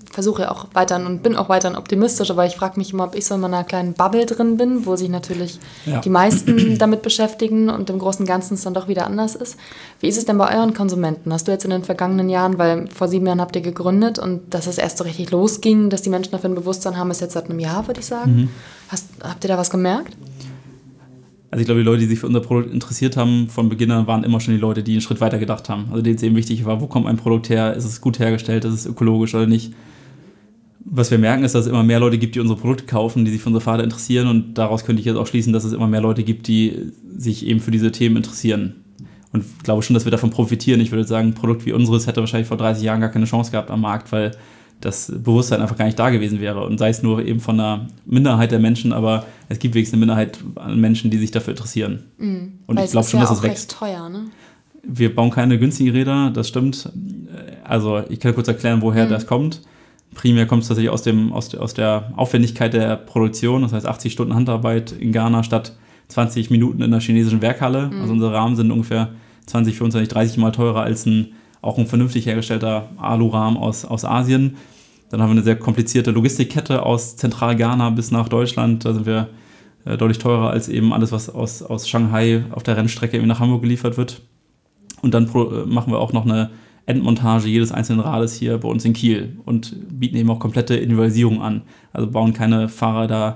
Speaker 2: versuche auch weiterhin und bin auch weiterhin optimistisch, aber ich frage mich immer, ob ich so in meiner kleinen Bubble drin bin, wo sich natürlich die meisten damit beschäftigen und im Großen und Ganzen es dann doch wieder anders ist. Wie ist es denn bei euren Konsumenten? Hast du jetzt in den vergangenen Jahren, weil vor 7 Jahren habt ihr gegründet und dass es erst so richtig losging, dass die Menschen dafür ein Bewusstsein haben, ist jetzt seit einem Jahr, würde ich sagen. Habt ihr da was gemerkt?
Speaker 1: Also ich glaube, die Leute, die sich für unser Produkt interessiert haben, von Beginn an waren immer schon die Leute, die einen Schritt weiter gedacht haben. Also denen es eben wichtig war, wo kommt ein Produkt her, ist es gut hergestellt, ist es ökologisch oder nicht. Was wir merken, ist, dass es immer mehr Leute gibt, die unsere Produkte kaufen, die sich für unsere Fahrräder interessieren, und daraus könnte ich jetzt auch schließen, dass es immer mehr Leute gibt, die sich eben für diese Themen interessieren. Und ich glaube schon, dass wir davon profitieren. Ich würde sagen, ein Produkt wie unseres hätte wahrscheinlich vor 30 Jahren gar keine Chance gehabt am Markt, weil das Bewusstsein einfach gar nicht da gewesen wäre. Und sei es nur eben von einer Minderheit der Menschen, aber es gibt wenigstens eine Minderheit an Menschen, die sich dafür interessieren. Und
Speaker 2: weil
Speaker 1: ich glaube schon, dass es wächst.
Speaker 2: Recht teuer, ne?
Speaker 1: Wir bauen keine günstigen Räder, das stimmt. Also ich kann kurz erklären, woher das kommt. Primär kommt es tatsächlich aus der Aufwendigkeit der Produktion. Das heißt 80 Stunden Handarbeit in Ghana statt 20 Minuten in der chinesischen Werkhalle. Also unsere Rahmen sind ungefähr 20, 25, 30 Mal teurer als auch ein vernünftig hergestellter Alurahmen aus Asien. Dann haben wir eine sehr komplizierte Logistikkette aus Zentral-Ghana bis nach Deutschland. Da sind wir deutlich teurer als eben alles, was aus Shanghai auf der Rennstrecke eben nach Hamburg geliefert wird. Und dann machen wir auch noch eine Endmontage jedes einzelnen Rades hier bei uns in Kiel und bieten eben auch komplette Individualisierung an. Also bauen keine Fahrräder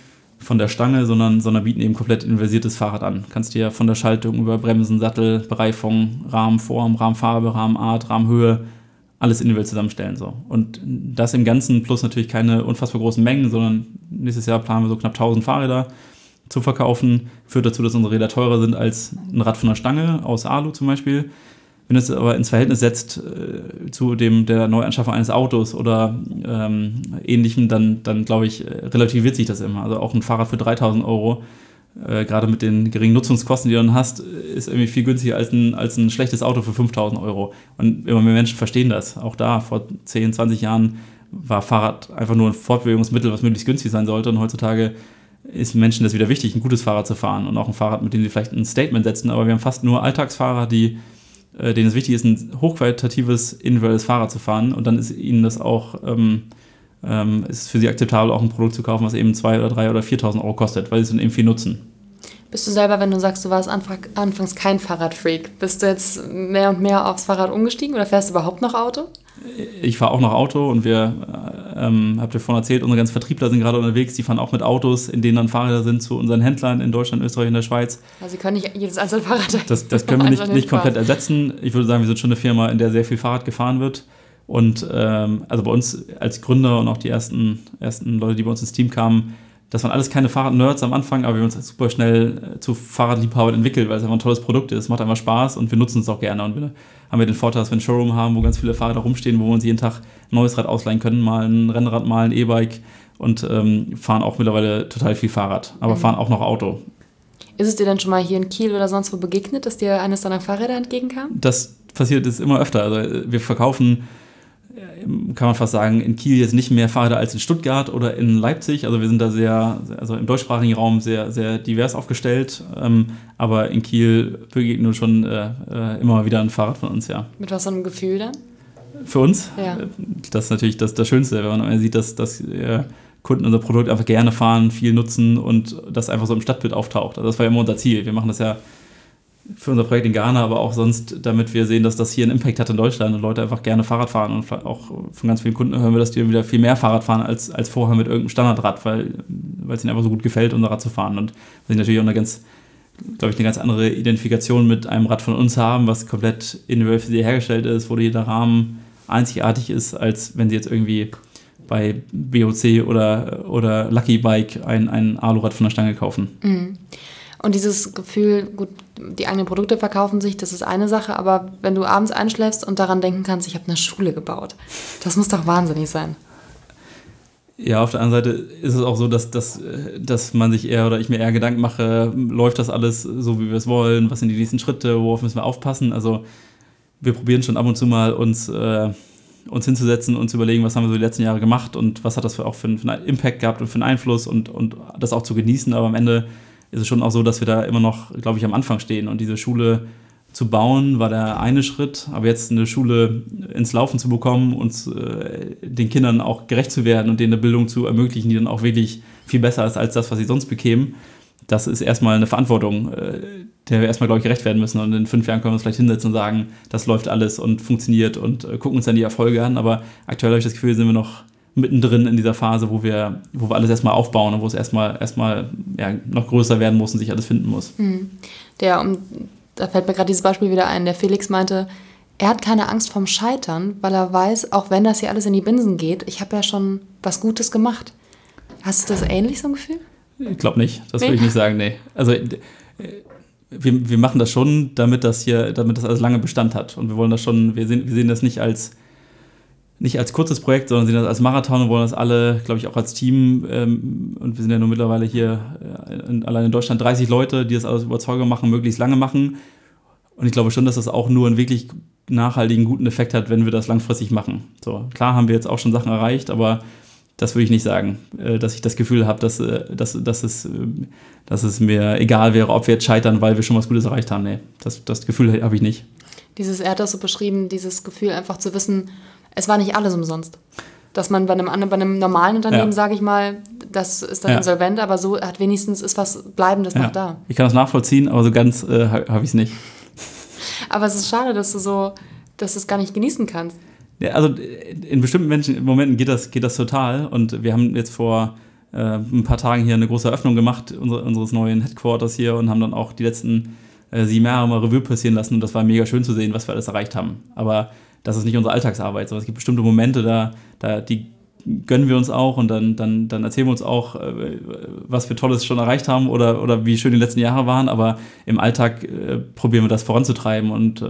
Speaker 1: von der Stange, sondern bieten eben komplett individualisiertes Fahrrad an. Kannst dir von der Schaltung über Bremsen, Sattel, Bereifung, Rahmenform, Rahmenfarbe, Rahmenart, Rahmenhöhe alles individuell zusammenstellen. So. Und das im Ganzen plus natürlich keine unfassbar großen Mengen, sondern nächstes Jahr planen wir so knapp 1000 Fahrräder zu verkaufen. Führt dazu, dass unsere Räder teurer sind als ein Rad von der Stange aus Alu zum Beispiel. Wenn du es aber ins Verhältnis setzt zu der Neuanschaffung eines Autos oder Ähnlichem, dann glaube ich, relativiert sich das immer. Also auch ein Fahrrad für 3.000 Euro, gerade mit den geringen Nutzungskosten, die du dann hast, ist irgendwie viel günstiger als ein schlechtes Auto für 5.000 Euro. Und immer mehr Menschen verstehen das. Auch da, vor 10, 20 Jahren, war Fahrrad einfach nur ein Fortbewegungsmittel, was möglichst günstig sein sollte. Und heutzutage ist Menschen das wieder wichtig, ein gutes Fahrrad zu fahren und auch ein Fahrrad, mit dem sie vielleicht ein Statement setzen. Aber wir haben fast nur Alltagsfahrer, denen es wichtig ist, ein hochqualitatives, individuelles Fahrrad zu fahren. Und dann ist ihnen das auch, ist für sie akzeptabel, auch ein Produkt zu kaufen, was eben 2.000 oder 3.000 oder 4.000 Euro kostet, weil sie es dann eben viel nutzen.
Speaker 2: Bist du selber, wenn du sagst, du warst anfangs kein Fahrradfreak, bist du jetzt mehr und mehr aufs Fahrrad umgestiegen oder fährst du überhaupt noch Auto?
Speaker 1: Ich fahre auch noch Auto und wir, habt ihr vorhin erzählt, unsere ganzen Vertriebler sind gerade unterwegs, die fahren auch mit Autos, in denen dann Fahrräder sind, zu unseren Händlern in Deutschland, Österreich und der Schweiz.
Speaker 2: Also sie können nicht jedes einzelne Fahrrad
Speaker 1: Das können wir nicht komplett ersetzen. Ich würde sagen, wir sind schon eine Firma, in der sehr viel Fahrrad gefahren wird. Und also bei uns als Gründer und auch die ersten Leute, die bei uns ins Team kamen, das waren alles keine Fahrrad-Nerds am Anfang, aber wir haben uns super schnell zu Fahrradliebhabern entwickelt, weil es einfach ein tolles Produkt ist. Es macht einfach Spaß und wir nutzen es auch gerne. Und wir haben ja den Vorteil, dass wir einen Showroom haben, wo ganz viele Fahrräder rumstehen, wo wir uns jeden Tag ein neues Rad ausleihen können, mal ein Rennrad, mal ein E-Bike und fahren auch mittlerweile total viel Fahrrad, aber fahren auch noch Auto.
Speaker 2: Ist es dir dann schon mal hier in Kiel oder sonst wo begegnet, dass dir eines deiner Fahrräder entgegenkam?
Speaker 1: Das passiert jetzt immer öfter. Also wir verkaufen, kann man fast sagen, in Kiel jetzt nicht mehr Fahrräder als in Stuttgart oder in Leipzig. Also wir sind da also im deutschsprachigen Raum sehr, sehr divers aufgestellt. Aber in Kiel begegnet schon immer wieder ein Fahrrad von uns, ja.
Speaker 2: Mit was für einem Gefühl dann?
Speaker 1: Für uns?
Speaker 2: Ja.
Speaker 1: Das ist natürlich das Schönste, wenn man sieht, dass Kunden unser Produkt einfach gerne fahren, viel nutzen und das einfach so im Stadtbild auftaucht. Also das war ja immer unser Ziel. Wir machen das ja für unser Projekt in Ghana, aber auch sonst, damit wir sehen, dass das hier einen Impact hat in Deutschland und Leute einfach gerne Fahrrad fahren. Und auch von ganz vielen Kunden hören wir, dass die wieder viel mehr Fahrrad fahren als vorher mit irgendeinem Standardrad, weil es ihnen einfach so gut gefällt, unser Rad zu fahren. Und weil sie natürlich auch eine ganz andere Identifikation mit einem Rad von uns haben, was komplett individuell für sie hergestellt ist, wo jeder Rahmen einzigartig ist, als wenn sie jetzt irgendwie bei BOC oder Lucky Bike ein Alurad von der Stange kaufen.
Speaker 2: Mhm. Und dieses Gefühl, gut, die eigenen Produkte verkaufen sich, das ist eine Sache, aber wenn du abends einschläfst und daran denken kannst, ich habe eine Schule gebaut, das muss doch wahnsinnig sein.
Speaker 1: Ja, auf der anderen Seite ist es auch so, dass man sich ich mir eher Gedanken mache, läuft das alles so, wie wir es wollen, was sind die nächsten Schritte, worauf müssen wir aufpassen. Also wir probieren schon ab und zu mal uns hinzusetzen und zu überlegen, was haben wir so die letzten Jahre gemacht und was hat das auch für einen Impact gehabt und für einen Einfluss und das auch zu genießen, aber am Ende ist es schon auch so, dass wir da immer noch, glaube ich, am Anfang stehen und diese Schule zu bauen, war der eine Schritt, aber jetzt eine Schule ins Laufen zu bekommen und den Kindern auch gerecht zu werden und denen eine Bildung zu ermöglichen, die dann auch wirklich viel besser ist als das, was sie sonst bekämen, das ist erstmal eine Verantwortung, der wir erstmal, glaube ich, gerecht werden müssen. Und in 5 Jahren können wir uns vielleicht hinsetzen und sagen, das läuft alles und funktioniert und gucken uns dann die Erfolge an. Aber aktuell habe ich das Gefühl, sind wir noch mittendrin in dieser Phase, wo wir alles erstmal aufbauen und wo es erstmal noch größer werden muss und sich alles finden muss.
Speaker 2: Da fällt mir gerade dieses Beispiel wieder ein. Der Felix meinte, er hat keine Angst vorm Scheitern, weil er weiß, auch wenn das hier alles in die Binsen geht, ich habe ja schon was Gutes gemacht. Hast du das ähnlich, so ein Gefühl?
Speaker 1: Ich glaube nicht. Das würde ich nicht sagen, nee. Also wir machen das schon, damit das alles lange Bestand hat. Und wir wollen das schon, wir sehen das nicht als kurzes Projekt, sondern sehen das als Marathon und wollen das alle, glaube ich, auch als Team, und wir sind ja nur mittlerweile hier allein in Deutschland 30 Leute, die das alles Überzeugung machen, möglichst lange machen. Und ich glaube schon, dass das auch nur einen wirklich nachhaltigen, guten Effekt hat, wenn wir das langfristig machen. So, klar haben wir jetzt auch schon Sachen erreicht, aber das würde ich nicht sagen, dass ich das Gefühl habe, dass es mir egal wäre, ob wir jetzt scheitern, weil wir schon was Gutes erreicht haben. Nee, das Gefühl habe ich nicht.
Speaker 2: Er hat das so beschrieben, dieses Gefühl einfach zu wissen, es war nicht alles umsonst. Dass man bei einem normalen Unternehmen, sage ich mal, das ist dann insolvent, aber so hat wenigstens ist was Bleibendes noch da.
Speaker 1: Ich kann das nachvollziehen, aber so ganz habe ich es nicht.
Speaker 2: Aber es ist schade, dass du es gar nicht genießen kannst.
Speaker 1: Ja, also in bestimmten Momenten geht das total. Und wir haben jetzt vor ein paar Tagen hier eine große Eröffnung gemacht, unseres neuen Headquarters hier, und haben dann auch die letzten 7 Jahre mal Revue passieren lassen. Und das war mega schön zu sehen, was wir alles erreicht haben. Aber das ist nicht unsere Alltagsarbeit. Es gibt bestimmte Momente, die gönnen wir uns auch, und dann erzählen wir uns auch, was wir Tolles schon erreicht haben oder wie schön die letzten Jahre waren. Aber im Alltag probieren wir das voranzutreiben und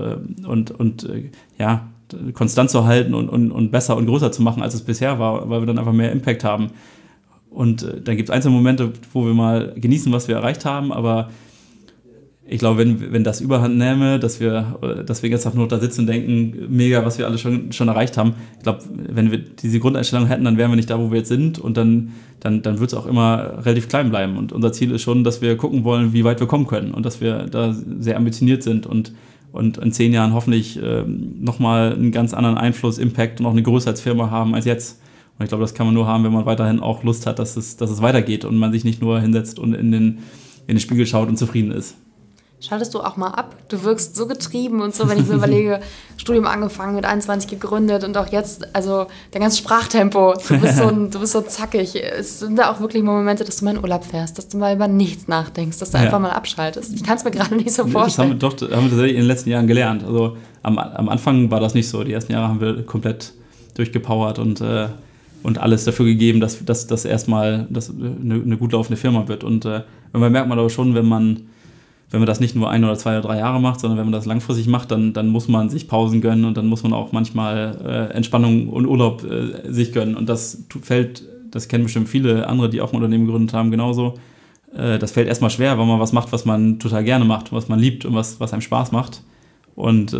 Speaker 1: konstant zu halten und besser und größer zu machen, als es bisher war, weil wir dann einfach mehr Impact haben. Und dann gibt es einzelne Momente, wo wir mal genießen, was wir erreicht haben, aber ich glaube, wenn das Überhand nähme, dass wir jetzt nur da sitzen und denken, mega, was wir alle schon erreicht haben. Ich glaube, wenn wir diese Grundeinstellung hätten, dann wären wir nicht da, wo wir jetzt sind, und dann wird es auch immer relativ klein bleiben. Und unser Ziel ist schon, dass wir gucken wollen, wie weit wir kommen können, und dass wir da sehr ambitioniert sind und in 10 Jahren hoffentlich nochmal einen ganz anderen Einfluss, Impact und auch eine Größe als Firma haben als jetzt. Und ich glaube, das kann man nur haben, wenn man weiterhin auch Lust hat, dass es weitergeht und man sich nicht nur hinsetzt und in den Spiegel schaut und zufrieden ist.
Speaker 2: Schaltest du auch mal ab? Du wirkst so getrieben und so, wenn ich mir überlege, Studium angefangen, mit 21 gegründet und auch jetzt, also dein ganzes Sprachtempo, du bist so zackig. Es sind da auch wirklich Momente, dass du mal in Urlaub fährst, dass du mal über nichts nachdenkst, dass du einfach mal abschaltest. Ich kann es mir gerade nicht so vorstellen.
Speaker 1: Das haben wir tatsächlich in den letzten Jahren gelernt. Also am Anfang war das nicht so. Die ersten Jahre haben wir komplett durchgepowert und alles dafür gegeben, dass das erstmal eine gut laufende Firma wird. Und man merkt man aber schon, wenn man das nicht nur 1 oder 2 oder 3 Jahre macht, sondern wenn man das langfristig macht, dann muss man sich Pausen gönnen, und dann muss man auch manchmal Entspannung und Urlaub sich gönnen. Und das kennen bestimmt viele andere, die auch ein Unternehmen gegründet haben, genauso. Das fällt erstmal schwer, weil man was macht, was man total gerne macht, was man liebt und was einem Spaß macht. Und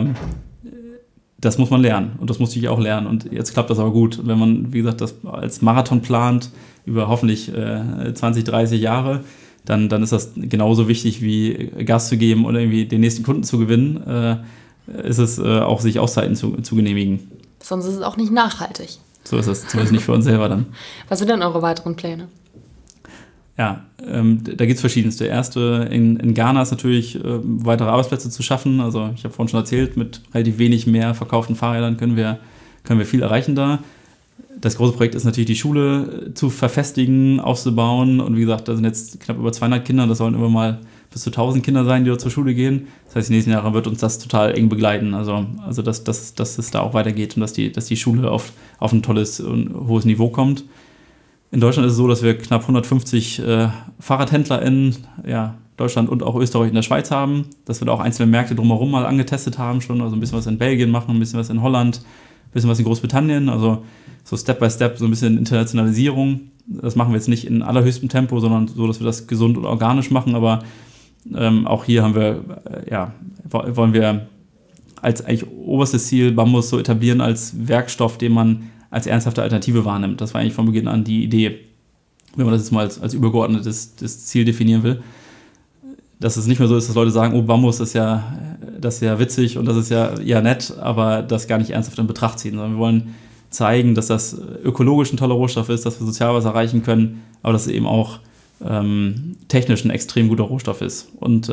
Speaker 1: das muss man lernen, und das musste ich auch lernen. Und jetzt klappt das aber gut. Wenn man, wie gesagt, das als Marathon plant, über hoffentlich 20, 30 Jahre, dann ist das genauso wichtig wie Gas zu geben oder irgendwie den nächsten Kunden zu gewinnen, ist es auch, sich Auszeiten zu genehmigen.
Speaker 2: Sonst ist es auch nicht nachhaltig.
Speaker 1: So ist es, zumindest nicht für uns selber dann.
Speaker 2: Was sind denn eure weiteren Pläne?
Speaker 1: Ja, da gibt es verschiedenste. Erste in Ghana ist natürlich, weitere Arbeitsplätze zu schaffen. Also ich habe vorhin schon erzählt, mit relativ wenig mehr verkauften Fahrrädern können wir viel erreichen da. Das große Projekt ist natürlich, die Schule zu verfestigen, aufzubauen. Und wie gesagt, da sind jetzt knapp über 200 Kinder. Das sollen immer mal bis zu 1000 Kinder sein, die dort zur Schule gehen. Das heißt, die nächsten Jahre wird uns das total eng begleiten. Also dass es da auch weitergeht und dass die Schule auf ein tolles und hohes Niveau kommt. In Deutschland ist es so, dass wir knapp 150 Fahrradhändler in Deutschland und auch Österreich und der Schweiz haben. Dass wir da auch einzelne Märkte drumherum mal angetestet haben schon. Also ein bisschen was in Belgien machen, ein bisschen was in Holland, ein bisschen was in Großbritannien. Also so Step by Step, so ein bisschen Internationalisierung. Das machen wir jetzt nicht in allerhöchstem Tempo, sondern so, dass wir das gesund und organisch machen. Aber auch hier wollen wir als eigentlich oberstes Ziel Bambus so etablieren als Werkstoff, den man als ernsthafte Alternative wahrnimmt. Das war eigentlich von Beginn an die Idee, wenn man das jetzt mal als übergeordnetes Ziel definieren will. Dass es nicht mehr so ist, dass Leute sagen, oh, Bambus, das das ist ja witzig und das ist ja nett, aber das gar nicht ernsthaft in Betracht ziehen, sondern wir wollen zeigen, dass das ökologisch ein toller Rohstoff ist, dass wir sozial was erreichen können, aber dass es eben auch technisch ein extrem guter Rohstoff ist. Und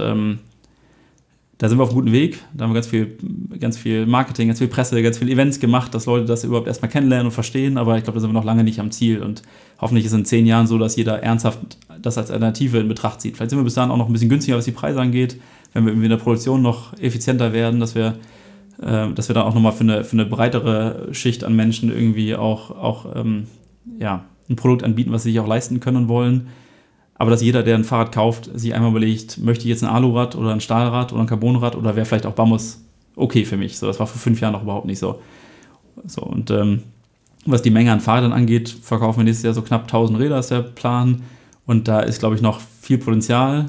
Speaker 1: da sind wir auf einem guten Weg. Da haben wir ganz viel Marketing, ganz viel Presse, ganz viele Events gemacht, dass Leute das überhaupt erstmal kennenlernen und verstehen. Aber ich glaube, da sind wir noch lange nicht am Ziel. Und hoffentlich ist es in 10 Jahren so, dass jeder ernsthaft das als Alternative in Betracht zieht. Vielleicht sind wir bis dahin auch noch ein bisschen günstiger, was die Preise angeht, wenn wir irgendwie in der Produktion noch effizienter werden, dass wir dann auch nochmal für eine breitere Schicht an Menschen irgendwie auch ein Produkt anbieten, was sie sich auch leisten können und wollen. Aber dass jeder, der ein Fahrrad kauft, sich einmal überlegt, möchte ich jetzt ein Alurad oder ein Stahlrad oder ein Carbonrad oder wäre vielleicht auch Bambus okay für mich. So, das war vor 5 Jahren noch überhaupt nicht so. Und was die Menge an Fahrrädern angeht, verkaufen wir nächstes Jahr so knapp 1000 Räder, ist der Plan. Und da ist, glaube ich, noch viel Potenzial.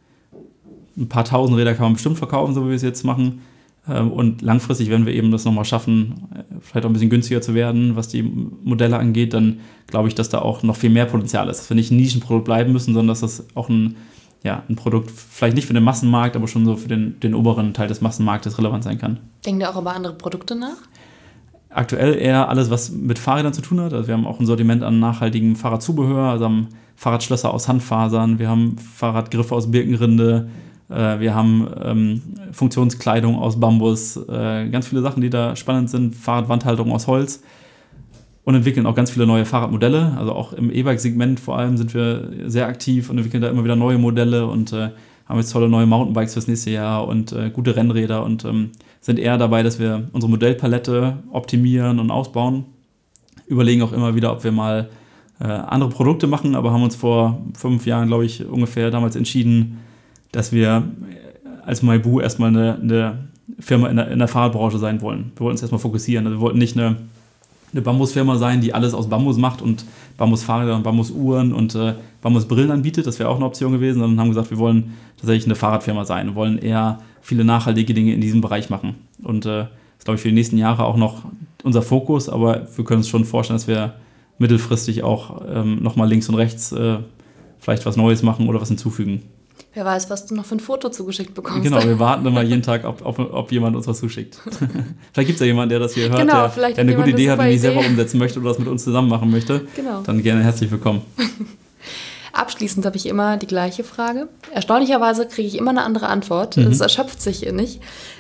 Speaker 1: Ein paar 1000 Räder kann man bestimmt verkaufen, so wie wir es jetzt machen. Und langfristig, wenn wir eben das nochmal schaffen, vielleicht auch ein bisschen günstiger zu werden, was die Modelle angeht, dann glaube ich, dass da auch noch viel mehr Potenzial ist. Dass wir nicht ein Nischenprodukt bleiben müssen, sondern dass das auch ein Produkt vielleicht nicht für den Massenmarkt, aber schon so für den oberen Teil des Massenmarktes relevant sein kann.
Speaker 2: Denkt ihr auch über andere Produkte nach?
Speaker 1: Aktuell eher alles, was mit Fahrrädern zu tun hat. Also wir haben auch ein Sortiment an nachhaltigem Fahrradzubehör, also haben Fahrradschlösser aus Handfasern, wir haben Fahrradgriffe aus Birkenrinde, wir haben Funktionskleidung aus Bambus, ganz viele Sachen, die da spannend sind, Fahrradwandhaltung aus Holz und entwickeln auch ganz viele neue Fahrradmodelle. Also auch im E-Bike-Segment vor allem sind wir sehr aktiv und entwickeln da immer wieder neue Modelle und haben jetzt tolle neue Mountainbikes fürs nächste Jahr und gute Rennräder und sind eher dabei, dass wir unsere Modellpalette optimieren und ausbauen. Überlegen auch immer wieder, ob wir mal andere Produkte machen, aber haben uns vor 5 Jahren, glaube ich, ungefähr damals entschieden, dass wir als Maibu erstmal eine Firma in der Fahrradbranche sein wollen. Wir wollten uns erstmal fokussieren. Also wir wollten nicht eine Bambusfirma sein, die alles aus Bambus macht und Bambusfahrräder und Bambusuhren und Bambusbrillen anbietet. Das wäre auch eine Option gewesen, sondern haben gesagt, wir wollen tatsächlich eine Fahrradfirma sein. Wir wollen eher viele nachhaltige Dinge in diesem Bereich machen. Und das ist, glaube ich, für die nächsten Jahre auch noch unser Fokus, aber wir können uns schon vorstellen, dass wir mittelfristig auch nochmal links und rechts vielleicht was Neues machen oder was hinzufügen.
Speaker 2: Wer weiß, was du noch für ein Foto zugeschickt bekommst.
Speaker 1: Genau, wir warten immer jeden Tag, ob jemand uns was zuschickt. Vielleicht gibt es ja jemanden, der das hier hört,
Speaker 2: genau,
Speaker 1: der eine gute Idee hat und die selber umsetzen möchte oder das mit uns zusammen machen möchte.
Speaker 2: Genau.
Speaker 1: Dann gerne herzlich willkommen.
Speaker 2: Abschließend habe ich immer die gleiche Frage. Erstaunlicherweise kriege ich immer eine andere Antwort. Das erschöpft sich nicht.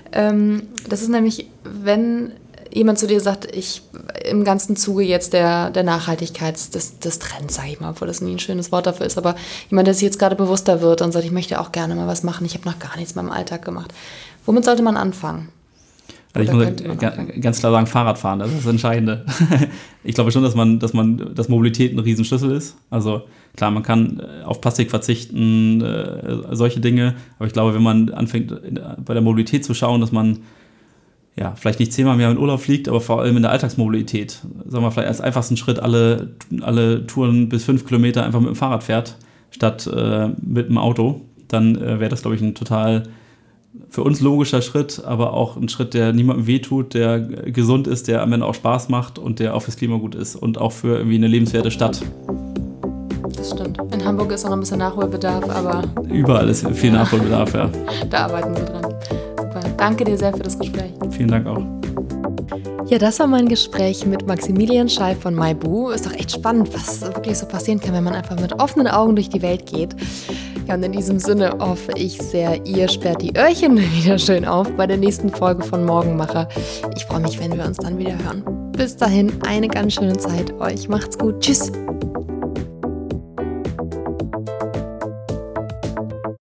Speaker 2: Das ist nämlich, wenn jemand zu dir sagt, ich im ganzen Zuge jetzt der Nachhaltigkeit, des Trends, sage ich mal, obwohl das nie ein schönes Wort dafür ist, aber jemand, der sich jetzt gerade bewusster wird und sagt, ich möchte auch gerne mal was machen, ich habe noch gar nichts in meinem Alltag gemacht. Womit sollte man anfangen?
Speaker 1: Also ich muss ganz klar sagen, Fahrradfahren, das ist das Entscheidende. Ich glaube schon, dass Mobilität ein Riesenschlüssel ist. Also klar, man kann auf Plastik verzichten, solche Dinge, aber ich glaube, wenn man anfängt, bei der Mobilität zu schauen, dass man vielleicht nicht 10-mal mehr in Urlaub fliegt, aber vor allem in der Alltagsmobilität, sagen wir vielleicht als einfachsten Schritt alle Touren bis 5 Kilometer einfach mit dem Fahrrad fährt, statt mit dem Auto, dann wäre das, glaube ich, ein total für uns logischer Schritt, aber auch ein Schritt, der niemandem wehtut, der gesund ist, der am Ende auch Spaß macht und der auch fürs Klima gut ist und auch für irgendwie eine lebenswerte Stadt.
Speaker 2: Das stimmt. In Hamburg ist noch ein bisschen Nachholbedarf, aber...
Speaker 1: Überall ist viel Nachholbedarf, ja.
Speaker 2: Da arbeiten wir dran. Super. Danke dir sehr für das Gespräch.
Speaker 1: Vielen Dank auch.
Speaker 2: Ja, das war mein Gespräch mit Maximilian Schall von Maibu. Ist doch echt spannend, was wirklich so passieren kann, wenn man einfach mit offenen Augen durch die Welt geht. Ja, und in diesem Sinne hoffe ich sehr, ihr sperrt die Öhrchen wieder schön auf bei der nächsten Folge von Morgenmacher. Ich freue mich, wenn wir uns dann wieder hören. Bis dahin, eine ganz schöne Zeit euch. Macht's gut. Tschüss.